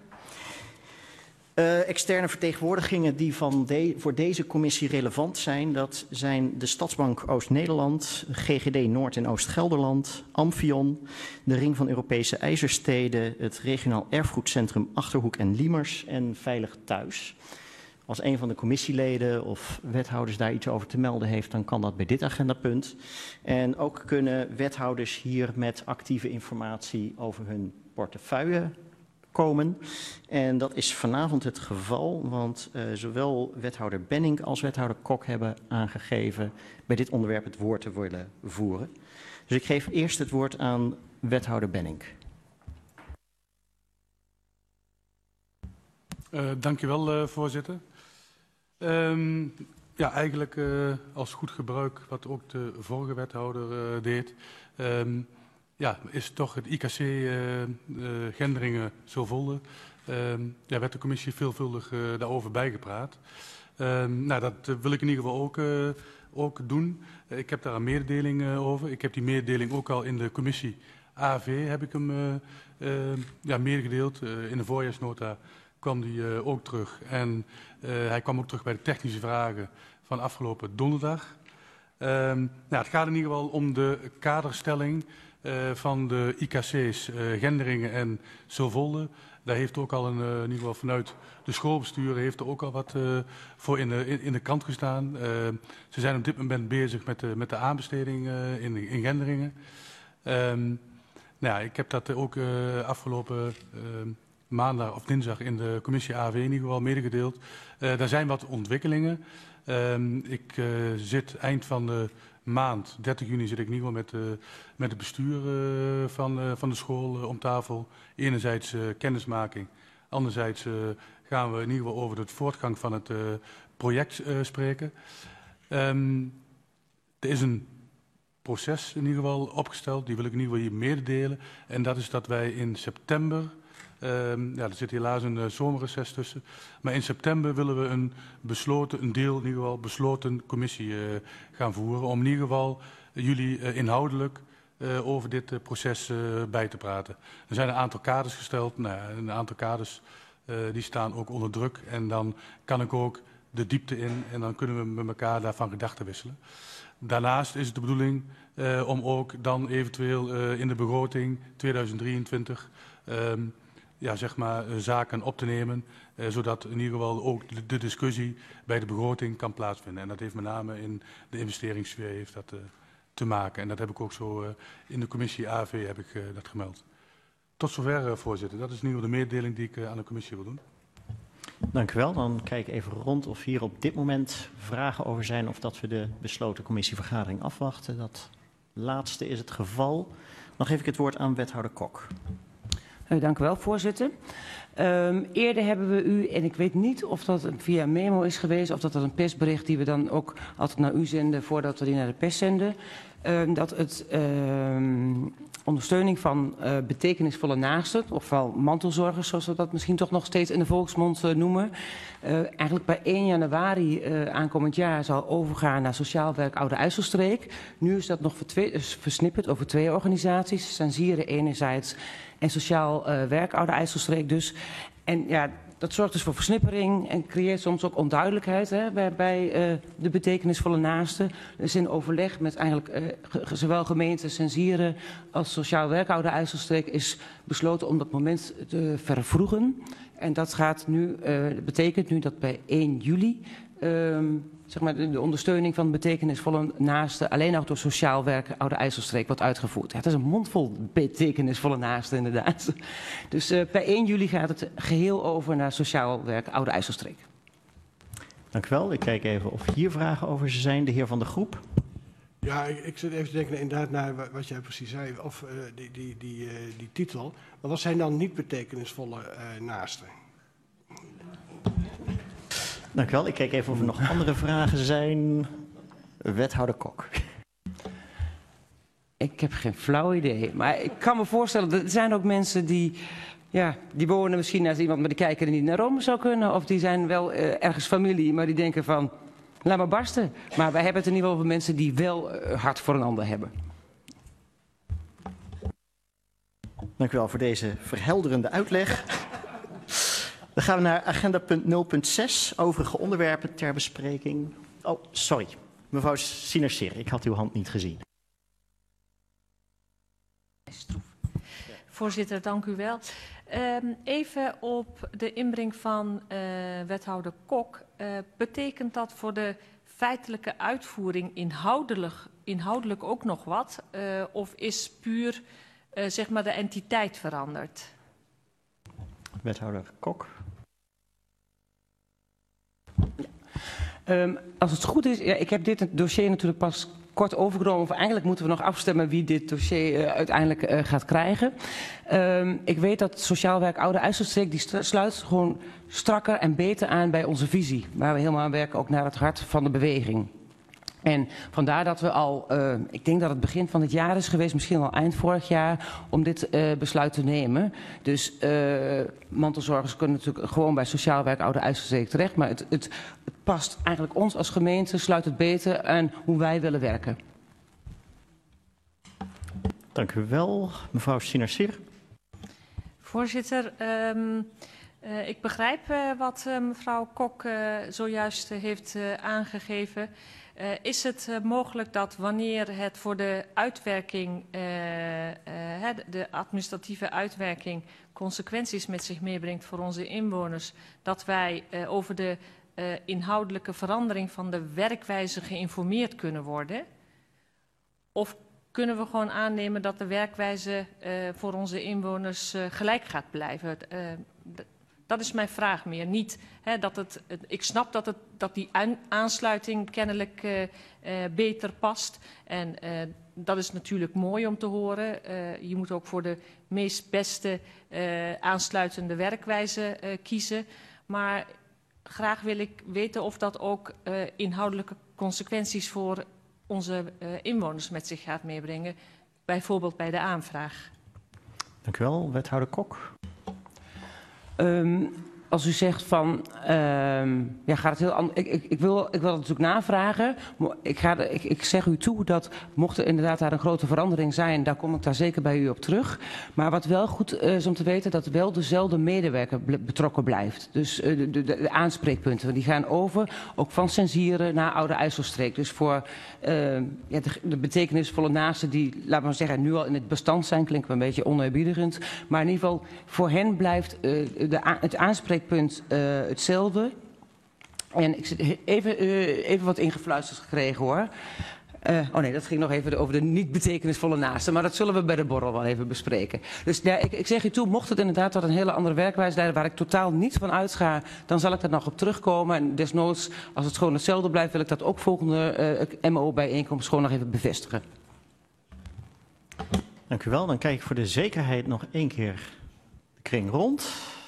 Uh, externe vertegenwoordigingen die van de, voor deze commissie relevant zijn, dat zijn de Stadsbank Oost-Nederland, G G D Noord- en Oost-Gelderland, Amphion, de Ring van Europese IJzersteden, het Regionaal Erfgoedcentrum Achterhoek en Liemers en Veilig Thuis. Als een van de commissieleden of wethouders daar iets over te melden heeft, dan kan dat bij dit agendapunt. En ook kunnen wethouders hier met actieve informatie over hun portefeuille komen. En dat is vanavond het geval, want uh, zowel wethouder Benning als wethouder Kok hebben aangegeven bij dit onderwerp het woord te willen voeren. Dus ik geef eerst het woord aan wethouder Benning. Uh, dank u wel, uh, voorzitter. Um, ja, eigenlijk uh, als goed gebruik wat ook de vorige wethouder uh, deed, um, ja, is toch het I K C uh, uh, Gendringen Zovelde. Um, ja, werd de commissie veelvuldig uh, daarover bijgepraat. Um, nou, dat uh, wil ik in ieder geval ook, uh, ook doen. Uh, ik heb daar een mededeling uh, over. Ik heb die mededeling ook al in de commissie A V heb ik hem uh, uh, ja, meegedeeld. Uh, in de voorjaarsnota kwam die uh, ook terug. En uh, hij kwam ook terug bij de technische vragen van afgelopen donderdag. Um, nou, het gaat in ieder geval om de kaderstelling uh, van de I K C's uh, Gendringen en Zovelde. Daar heeft ook al een, uh, in ieder geval vanuit de schoolbesturen heeft er ook al wat uh, voor in de, in, in de kant gestaan. Uh, ze zijn op dit moment bezig met de, met de aanbesteding uh, in, in Gendringen. Um, nou ja, ik heb dat ook uh, afgelopen uh, maandag of dinsdag in de commissie A V in ieder geval medegedeeld. Uh, daar zijn wat ontwikkelingen. Um, ik uh, zit eind van de maand, dertig juni, zit ik in ieder geval met, uh, met het bestuur uh, van, uh, van de school uh, om tafel. Enerzijds uh, kennismaking, anderzijds uh, gaan we in ieder geval over de voortgang van het uh, project uh, spreken. Um, er is een proces in ieder geval opgesteld, die wil ik in ieder geval hier mededelen. En dat is dat wij in september Um, ja, er zit helaas een uh, zomerreces tussen. Maar in september willen we een besloten, een deel in ieder geval, besloten commissie uh, gaan voeren. Om in ieder geval uh, jullie uh, inhoudelijk uh, over dit uh, proces uh, bij te praten. Er zijn een aantal kaders gesteld. Nou, een aantal kaders uh, die staan ook onder druk. En dan kan ik ook de diepte in en dan kunnen we met elkaar daarvan gedachten wisselen. Daarnaast is het de bedoeling uh, om ook dan eventueel uh, in de begroting tweeduizend drieëntwintig um, ja, zeg maar, uh, zaken op te nemen, uh, zodat in ieder geval ook de, de discussie bij de begroting kan plaatsvinden. En dat heeft met name in de investeringssfeer heeft dat, uh, te maken. En dat heb ik ook zo uh, in de commissie A V heb ik uh, dat gemeld. Tot zover, uh, voorzitter. Dat is in ieder geval de mededeling die ik uh, aan de commissie wil doen. Dank u wel. Dan kijk ik even rond of hier op dit moment vragen over zijn of dat we de besloten commissievergadering afwachten. Dat laatste is het geval. Dan geef ik het woord aan wethouder Kok. Uh, dank u wel, voorzitter. Um, eerder hebben we u, en ik weet niet of dat via memo is geweest of dat dat een persbericht die we dan ook altijd naar u zenden voordat we die naar de pers zenden, uh, dat het uh, ondersteuning van uh, betekenisvolle naasten, ofwel mantelzorgers zoals we dat misschien toch nog steeds in de volksmond uh, noemen, uh, eigenlijk bij één januari uh, aankomend jaar zal overgaan naar Sociaal Werk Oude IJsselstreek. Nu is dat nog versnipperd over twee organisaties, Sensieren enerzijds en Sociaal uh, Werk Oude IJsselstreek dus. En ja, dat zorgt dus voor versnippering en creëert soms ook onduidelijkheid hè, bij, bij uh, de betekenisvolle naasten. Dus in overleg met eigenlijk uh, ge, zowel gemeente Sensieren als Sociaal Werk Oude IJsselstreek is besloten om dat moment te vervroegen. En dat gaat nu, uh, betekent nu dat bij één juli um, zeg maar de, de ondersteuning van betekenisvolle naasten alleen nog door Sociaal Werk Oude IJsselstreek wordt uitgevoerd. Ja, het is een mondvol betekenisvolle naasten inderdaad. Dus uh, bij één juli gaat het geheel over naar Sociaal Werk Oude IJsselstreek. Dank u wel. Ik kijk even of hier vragen over zijn. De heer van de groep. Ja, ik, ik zit even te denken inderdaad naar wat jij precies zei, of uh, die, die, die, uh, die titel. Maar wat zijn dan niet betekenisvolle uh, naasten? Dank u wel. Ik kijk even of er nog andere vragen zijn. Wethouder Kok. Ik heb geen flauw idee. Maar ik kan me voorstellen, er zijn ook mensen die, ja, die wonen misschien naast iemand, maar die kijken er niet naar om zou kunnen. Of die zijn wel uh, ergens familie, maar die denken van, laat maar barsten. Maar wij hebben het in ieder geval over mensen die wel uh, hart voor een ander hebben. Dank u wel voor deze verhelderende uitleg. Dan gaan we naar agenda punt nul punt zes, overige onderwerpen ter bespreking. Oh, sorry. Mevrouw Sinerseer, ik had uw hand niet gezien. Voorzitter, dank u wel. Um, even op de inbreng van uh, wethouder Kok. Uh, betekent dat voor de feitelijke uitvoering inhoudelijk, inhoudelijk ook nog wat? Uh, of is puur uh, zeg maar de entiteit veranderd? Wethouder Kok. Um, als het goed is, ja, ik heb dit dossier natuurlijk pas kort overgenomen. Of eigenlijk moeten we nog afstemmen wie dit dossier uh, uiteindelijk uh, gaat krijgen. Um, ik weet dat Sociaal Werk Oude IJsselstreek die sluit gewoon strakker en beter aan bij onze visie. Waar we helemaal aan werken, ook naar het hart van de beweging. En vandaar dat we al, uh, ik denk dat het begin van het jaar is geweest, misschien al eind vorig jaar, om dit uh, besluit te nemen. Dus uh, mantelzorgers kunnen natuurlijk gewoon bij Sociaal Werk Oude IJsselstreek terecht. Maar het, het, het past eigenlijk ons als gemeente, sluit het beter aan hoe wij willen werken. Dank u wel. Mevrouw Sinerseer. Voorzitter, um, uh, ik begrijp uh, wat uh, mevrouw Kok uh, zojuist uh, heeft uh, aangegeven. Uh, is het uh, mogelijk dat wanneer het voor de uitwerking, uh, uh, de administratieve uitwerking, consequenties met zich meebrengt voor onze inwoners, dat wij uh, over de uh, inhoudelijke verandering van de werkwijze geïnformeerd kunnen worden? Of kunnen we gewoon aannemen dat de werkwijze uh, voor onze inwoners uh, gelijk gaat blijven? Uh, Dat is mijn vraag meer. Niet, hè, dat het, het, ik snap dat, het, dat die aan, aansluiting kennelijk uh, uh, beter past. En uh, dat is natuurlijk mooi om te horen. Uh, je moet ook voor de meest beste uh, aansluitende werkwijze uh, kiezen. Maar graag wil ik weten of dat ook uh, inhoudelijke consequenties voor onze uh, inwoners met zich gaat meebrengen. Bijvoorbeeld bij de aanvraag. Dank u wel, wethouder Kok. Um, Als u zegt van, uh, ja, gaat het heel anders. Ik, ik, ik, wil, ik wil het natuurlijk navragen. Ik, ga de, ik, ik zeg u toe dat mocht er inderdaad daar een grote verandering zijn, dan kom ik daar zeker bij u op terug. Maar wat wel goed is om te weten, dat wel dezelfde medewerker betrokken blijft. Dus uh, de, de, de aanspreekpunten, die gaan over, ook van Sensieren naar Oude IJsselstreek. Dus voor uh, ja, de, de betekenisvolle naasten die, laten we maar zeggen, nu al in het bestand zijn, klinkt me een beetje oneerbiedigend. Maar in ieder geval, voor hen blijft uh, de, het aanspreekpunt Punt uh, hetzelfde. En ik zit even, uh, even wat ingefluisterd gekregen hoor. Uh, oh nee, dat ging nog even over de niet betekenisvolle naasten. Maar dat zullen we bij de borrel wel even bespreken. Dus ja, ik, ik zeg u toe, mocht het inderdaad tot een hele andere werkwijze leiden waar ik totaal niet van uitga, dan zal ik daar nog op terugkomen. En desnoods, als het gewoon hetzelfde blijft, wil ik dat ook volgende uh, M O-bijeenkomst gewoon nog even bevestigen. Dank u wel. Dan kijk ik voor de zekerheid nog één keer de kring rond.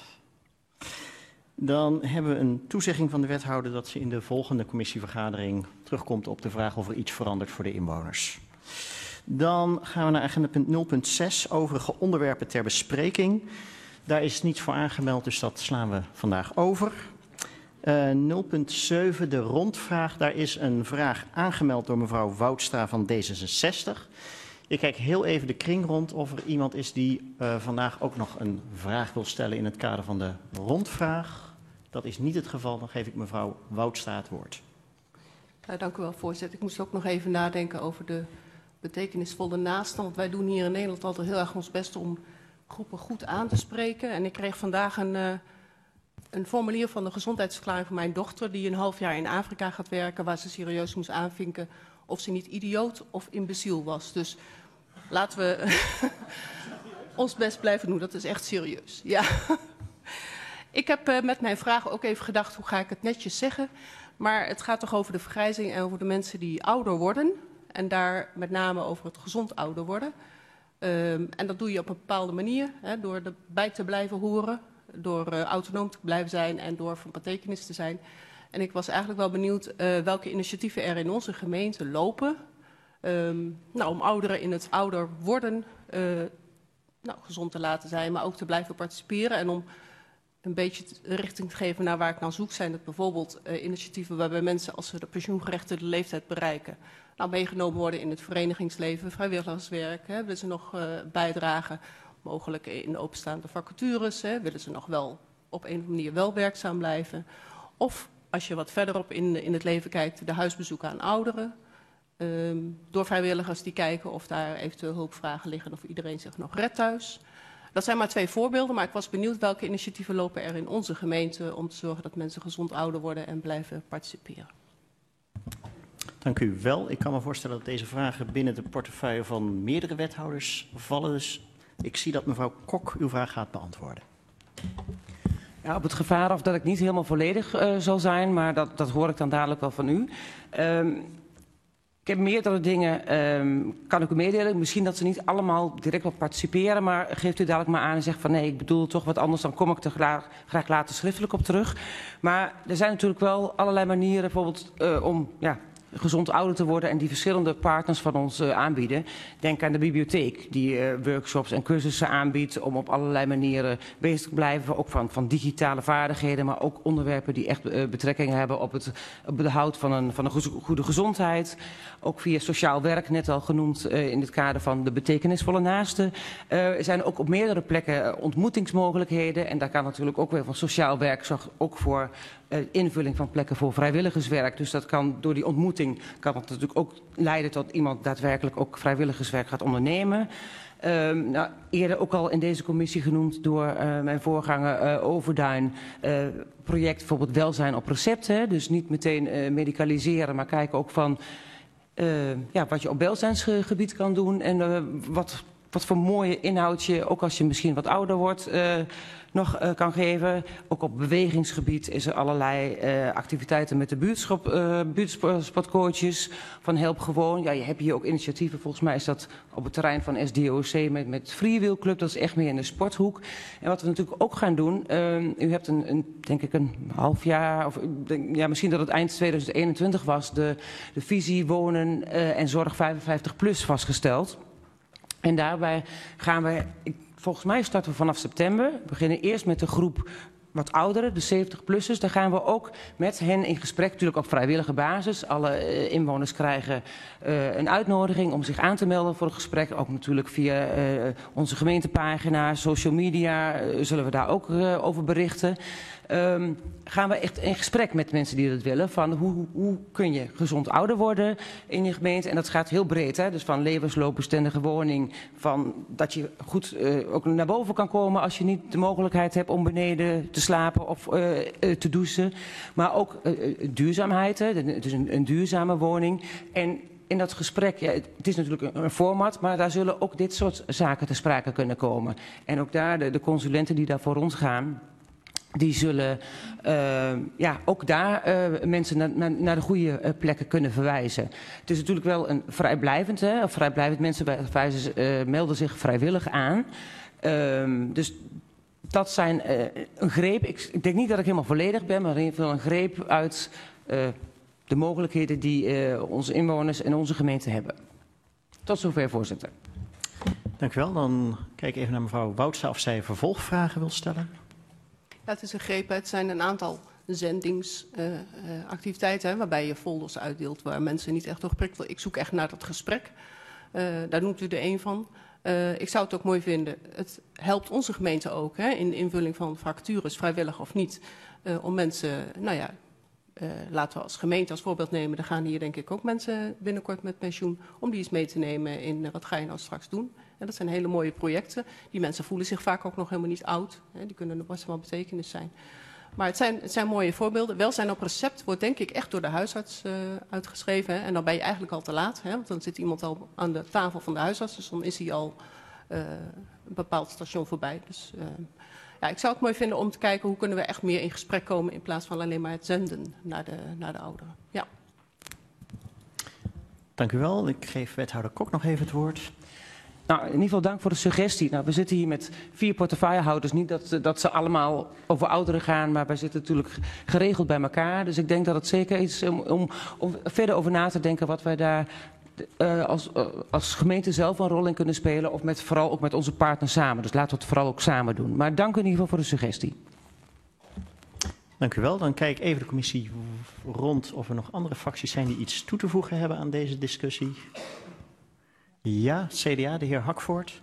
Dan hebben we een toezegging van de wethouder dat ze in de volgende commissievergadering terugkomt op de vraag of er iets verandert voor de inwoners. Dan gaan we naar agenda punt nul punt zes, overige onderwerpen ter bespreking. Daar is niets voor aangemeld, dus dat slaan we vandaag over. Uh, nul punt zeven, de rondvraag. Daar is een vraag aangemeld door mevrouw Woudstra van D zesenzestig. Ik kijk heel even de kring rond of er iemand is die uh, vandaag ook nog een vraag wil stellen in het kader van de rondvraag. Dat is niet het geval. Dan geef ik mevrouw Woudstra het woord. Ja, dank u wel, voorzitter. Ik moest ook nog even nadenken over de betekenisvolle naasten. Want wij doen hier in Nederland altijd heel erg ons best om groepen goed aan te spreken. En ik kreeg vandaag een, uh, een formulier van de gezondheidsverklaring van mijn dochter, die een half jaar in Afrika gaat werken, waar ze serieus moest aanvinken of ze niet idioot of imbeciel was. Dus laten we ons best blijven doen. Dat is echt serieus. Ja. Ik heb uh, met mijn vraag ook even gedacht, hoe ga ik het netjes zeggen? Maar het gaat toch over de vergrijzing en over de mensen die ouder worden. En daar met name over het gezond ouder worden. Um, en dat doe je op een bepaalde manier, hè, door erbij te blijven horen, door uh, autonoom te blijven zijn en door van betekenis te zijn. En ik was eigenlijk wel benieuwd uh, welke initiatieven er in onze gemeente lopen. Um, nou, om ouderen in het ouder worden uh, nou, gezond te laten zijn, maar ook te blijven participeren. En om een beetje richting te geven naar waar ik naar zoek, zijn het bijvoorbeeld uh, initiatieven waarbij mensen, als ze de pensioengerechtigde leeftijd bereiken, nou, meegenomen worden in het verenigingsleven, vrijwilligerswerk. Hè, willen ze nog uh, bijdragen, mogelijk in de openstaande vacatures, hè, willen ze nog wel op een of andere manier wel werkzaam blijven. Of als je wat verderop in, in het leven kijkt, de huisbezoeken aan ouderen. Um, door vrijwilligers die kijken of daar eventueel hulpvragen liggen of iedereen zich nog redt thuis. Dat zijn maar twee voorbeelden, maar ik was benieuwd welke initiatieven lopen er in onze gemeente om te zorgen dat mensen gezond ouder worden en blijven participeren. Dank u wel. Ik kan me voorstellen dat deze vragen binnen de portefeuille van meerdere wethouders vallen. Dus ik zie dat mevrouw Kok uw vraag gaat beantwoorden. Ja, op het gevaar af dat ik niet helemaal volledig uh, zal zijn, maar dat, dat hoor ik dan dadelijk wel van u. Um, Ik heb meerdere dingen, um, kan ik u meedelen. Misschien dat ze niet allemaal direct op participeren, maar geeft u dadelijk maar aan en zegt van nee, ik bedoel toch wat anders, dan kom ik er graag, graag later schriftelijk op terug. Maar er zijn natuurlijk wel allerlei manieren bijvoorbeeld uh, om ja, gezond ouder te worden en die verschillende partners van ons uh, aanbieden. Denk aan de bibliotheek die uh, workshops en cursussen aanbiedt om op allerlei manieren bezig te blijven. Ook van, van digitale vaardigheden, maar ook onderwerpen die echt uh, betrekking hebben op het op behoud van een, van een goede gezondheid. Ook via sociaal werk, net al genoemd uh, in het kader van de betekenisvolle naasten. Uh, er zijn ook op meerdere plekken ontmoetingsmogelijkheden. En daar kan natuurlijk ook weer van sociaal werk zorgt ook voor uh, invulling van plekken voor vrijwilligerswerk. Dus dat kan door die ontmoeting kan het natuurlijk ook leiden tot iemand daadwerkelijk ook vrijwilligerswerk gaat ondernemen. Uh, nou, eerder ook al in deze commissie genoemd door uh, mijn voorganger uh, Overduin. Uh, project bijvoorbeeld welzijn op recept. Hè? Dus niet meteen uh, medicaliseren, maar kijken ook van Uh, ja, wat je op welzijnsgebied kan doen en uh, wat, wat voor mooie inhoud je, ook als je misschien wat ouder wordt, uh, nog uh, kan geven. Ook op bewegingsgebied is er allerlei uh, activiteiten met de buurtschap, uh, buurtsportcoaches van Help Gewoon. Ja, je hebt hier ook initiatieven, volgens mij is dat op het terrein van S D O C met, met Freewheel Club, dat is echt meer in de sporthoek. En wat we natuurlijk ook gaan doen, uh, u hebt een, een, denk ik een half jaar, of denk, ja, misschien dat het eind tweeduizend eenentwintig was, de, de visie wonen uh, en zorg vijfenvijftig plus vastgesteld. En daarbij gaan we, ik volgens mij starten we vanaf september. We beginnen eerst met de groep wat ouderen, de zeventig-plussers. Daar gaan we ook met hen in gesprek, natuurlijk op vrijwillige basis. Alle uh, inwoners krijgen uh, een uitnodiging om zich aan te melden voor een gesprek. Ook natuurlijk via uh, onze gemeentepagina, social media, uh, zullen we daar ook uh, over berichten. Um, gaan we echt in gesprek met mensen die dat willen. Van hoe, hoe kun je gezond ouder worden in je gemeente. En dat gaat heel breed. Hè? Dus van levensloopbestendige woning. Van dat je goed uh, ook naar boven kan komen als je niet de mogelijkheid hebt om beneden te slapen of uh, uh, te douchen. Maar ook uh, duurzaamheid. Hè? Dus een, een duurzame woning. En in dat gesprek, ja, het is natuurlijk een, een format, maar daar zullen ook dit soort zaken te sprake kunnen komen. En ook daar, de, de consulenten die daar voor ons gaan, die zullen uh, ja, ook daar uh, mensen naar, naar, naar de goede uh, plekken kunnen verwijzen. Het is natuurlijk wel een vrijblijvend, hè, of vrijblijvend mensen verwijzen, uh, melden zich vrijwillig aan. Uh, dus dat zijn uh, een greep. Ik, ik denk niet dat ik helemaal volledig ben, maar in ieder geval een greep uit uh, de mogelijkheden die uh, onze inwoners en onze gemeente hebben. Tot zover, voorzitter. Dank u wel. Dan kijk ik even naar mevrouw Woutsa of zij vervolgvragen wil stellen. Ja, het is een greep. Het zijn een aantal zendingsactiviteiten uh, uh, waarbij je folders uitdeelt waar mensen niet echt door geprikt worden. Ik zoek echt naar dat gesprek. Uh, daar noemt u er één van. Uh, ik zou het ook mooi vinden. Het helpt onze gemeente ook hè, in de invulling van vacatures, vrijwillig of niet. Uh, om mensen, nou ja, uh, laten we als gemeente als voorbeeld nemen. Er gaan hier denk ik ook mensen binnenkort met pensioen. Om die eens mee te nemen in uh, wat ga je nou straks doen. En dat zijn hele mooie projecten. Die mensen voelen zich vaak ook nog helemaal niet oud. Hè, die kunnen best wel betekenis zijn. Maar het zijn, het zijn mooie voorbeelden. Welzijn op recept wordt denk ik echt door de huisarts uh, uitgeschreven. Hè. En dan ben je eigenlijk al te laat. Hè, want dan zit iemand al aan de tafel van de huisarts. Dus dan is hij al uh, een bepaald station voorbij. Dus uh, ja, ik zou het mooi vinden om te kijken hoe kunnen we echt meer in gesprek komen. In plaats van alleen maar het zenden naar de, naar de ouderen. Ja. Dank u wel. Ik geef wethouder Kok nog even het woord. Nou, in ieder geval dank voor de suggestie. Nou, we zitten hier met vier portefeuillehouders. Niet dat, dat ze allemaal over ouderen gaan, maar wij zitten natuurlijk geregeld bij elkaar. Dus ik denk dat het zeker is om, om, om verder over na te denken wat wij daar uh, als, uh, als gemeente zelf een rol in kunnen spelen. Of met, vooral ook met onze partners samen. Dus laten we het vooral ook samen doen. Maar dank in ieder geval voor de suggestie. Dank u wel. Dan kijk ik even de commissie rond of er nog andere fracties zijn die iets toe te voegen hebben aan deze discussie. Ja, C D A, de heer Hakvoort.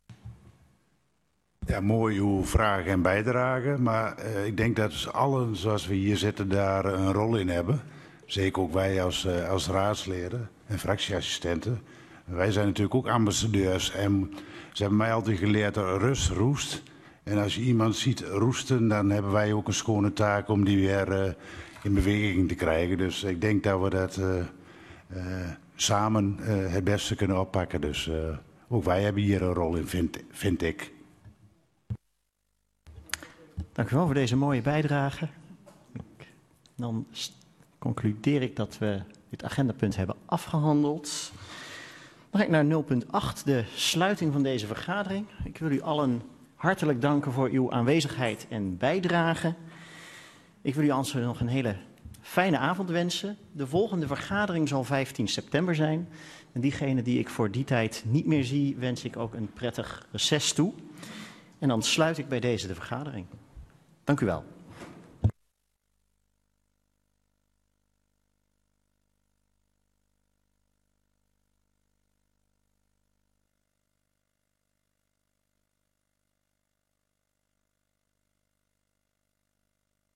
Ja, mooi uw vragen en bijdragen. Maar uh, ik denk dat allen zoals we hier zitten daar een rol in hebben. Zeker ook wij als, uh, als raadsleden en fractieassistenten. Wij zijn natuurlijk ook ambassadeurs. En ze hebben mij altijd geleerd dat rust roest. En als je iemand ziet roesten, dan hebben wij ook een schone taak om die weer uh, in beweging te krijgen. Dus ik denk dat we dat uh, uh, samen uh, het beste kunnen oppakken. Dus uh, ook wij hebben hier een rol in, vind, vind ik. Dank u wel voor deze mooie bijdrage. Dan concludeer ik dat we dit agendapunt hebben afgehandeld. Dan ga ik naar nul punt acht, de sluiting van deze vergadering. Ik wil u allen hartelijk danken voor uw aanwezigheid en bijdrage. Ik wil u anders nog een hele fijne avond wensen. De volgende vergadering zal vijftien september zijn. En diegene die ik voor die tijd niet meer zie, wens ik ook een prettig reces toe. En dan sluit ik bij deze de vergadering. Dank u wel.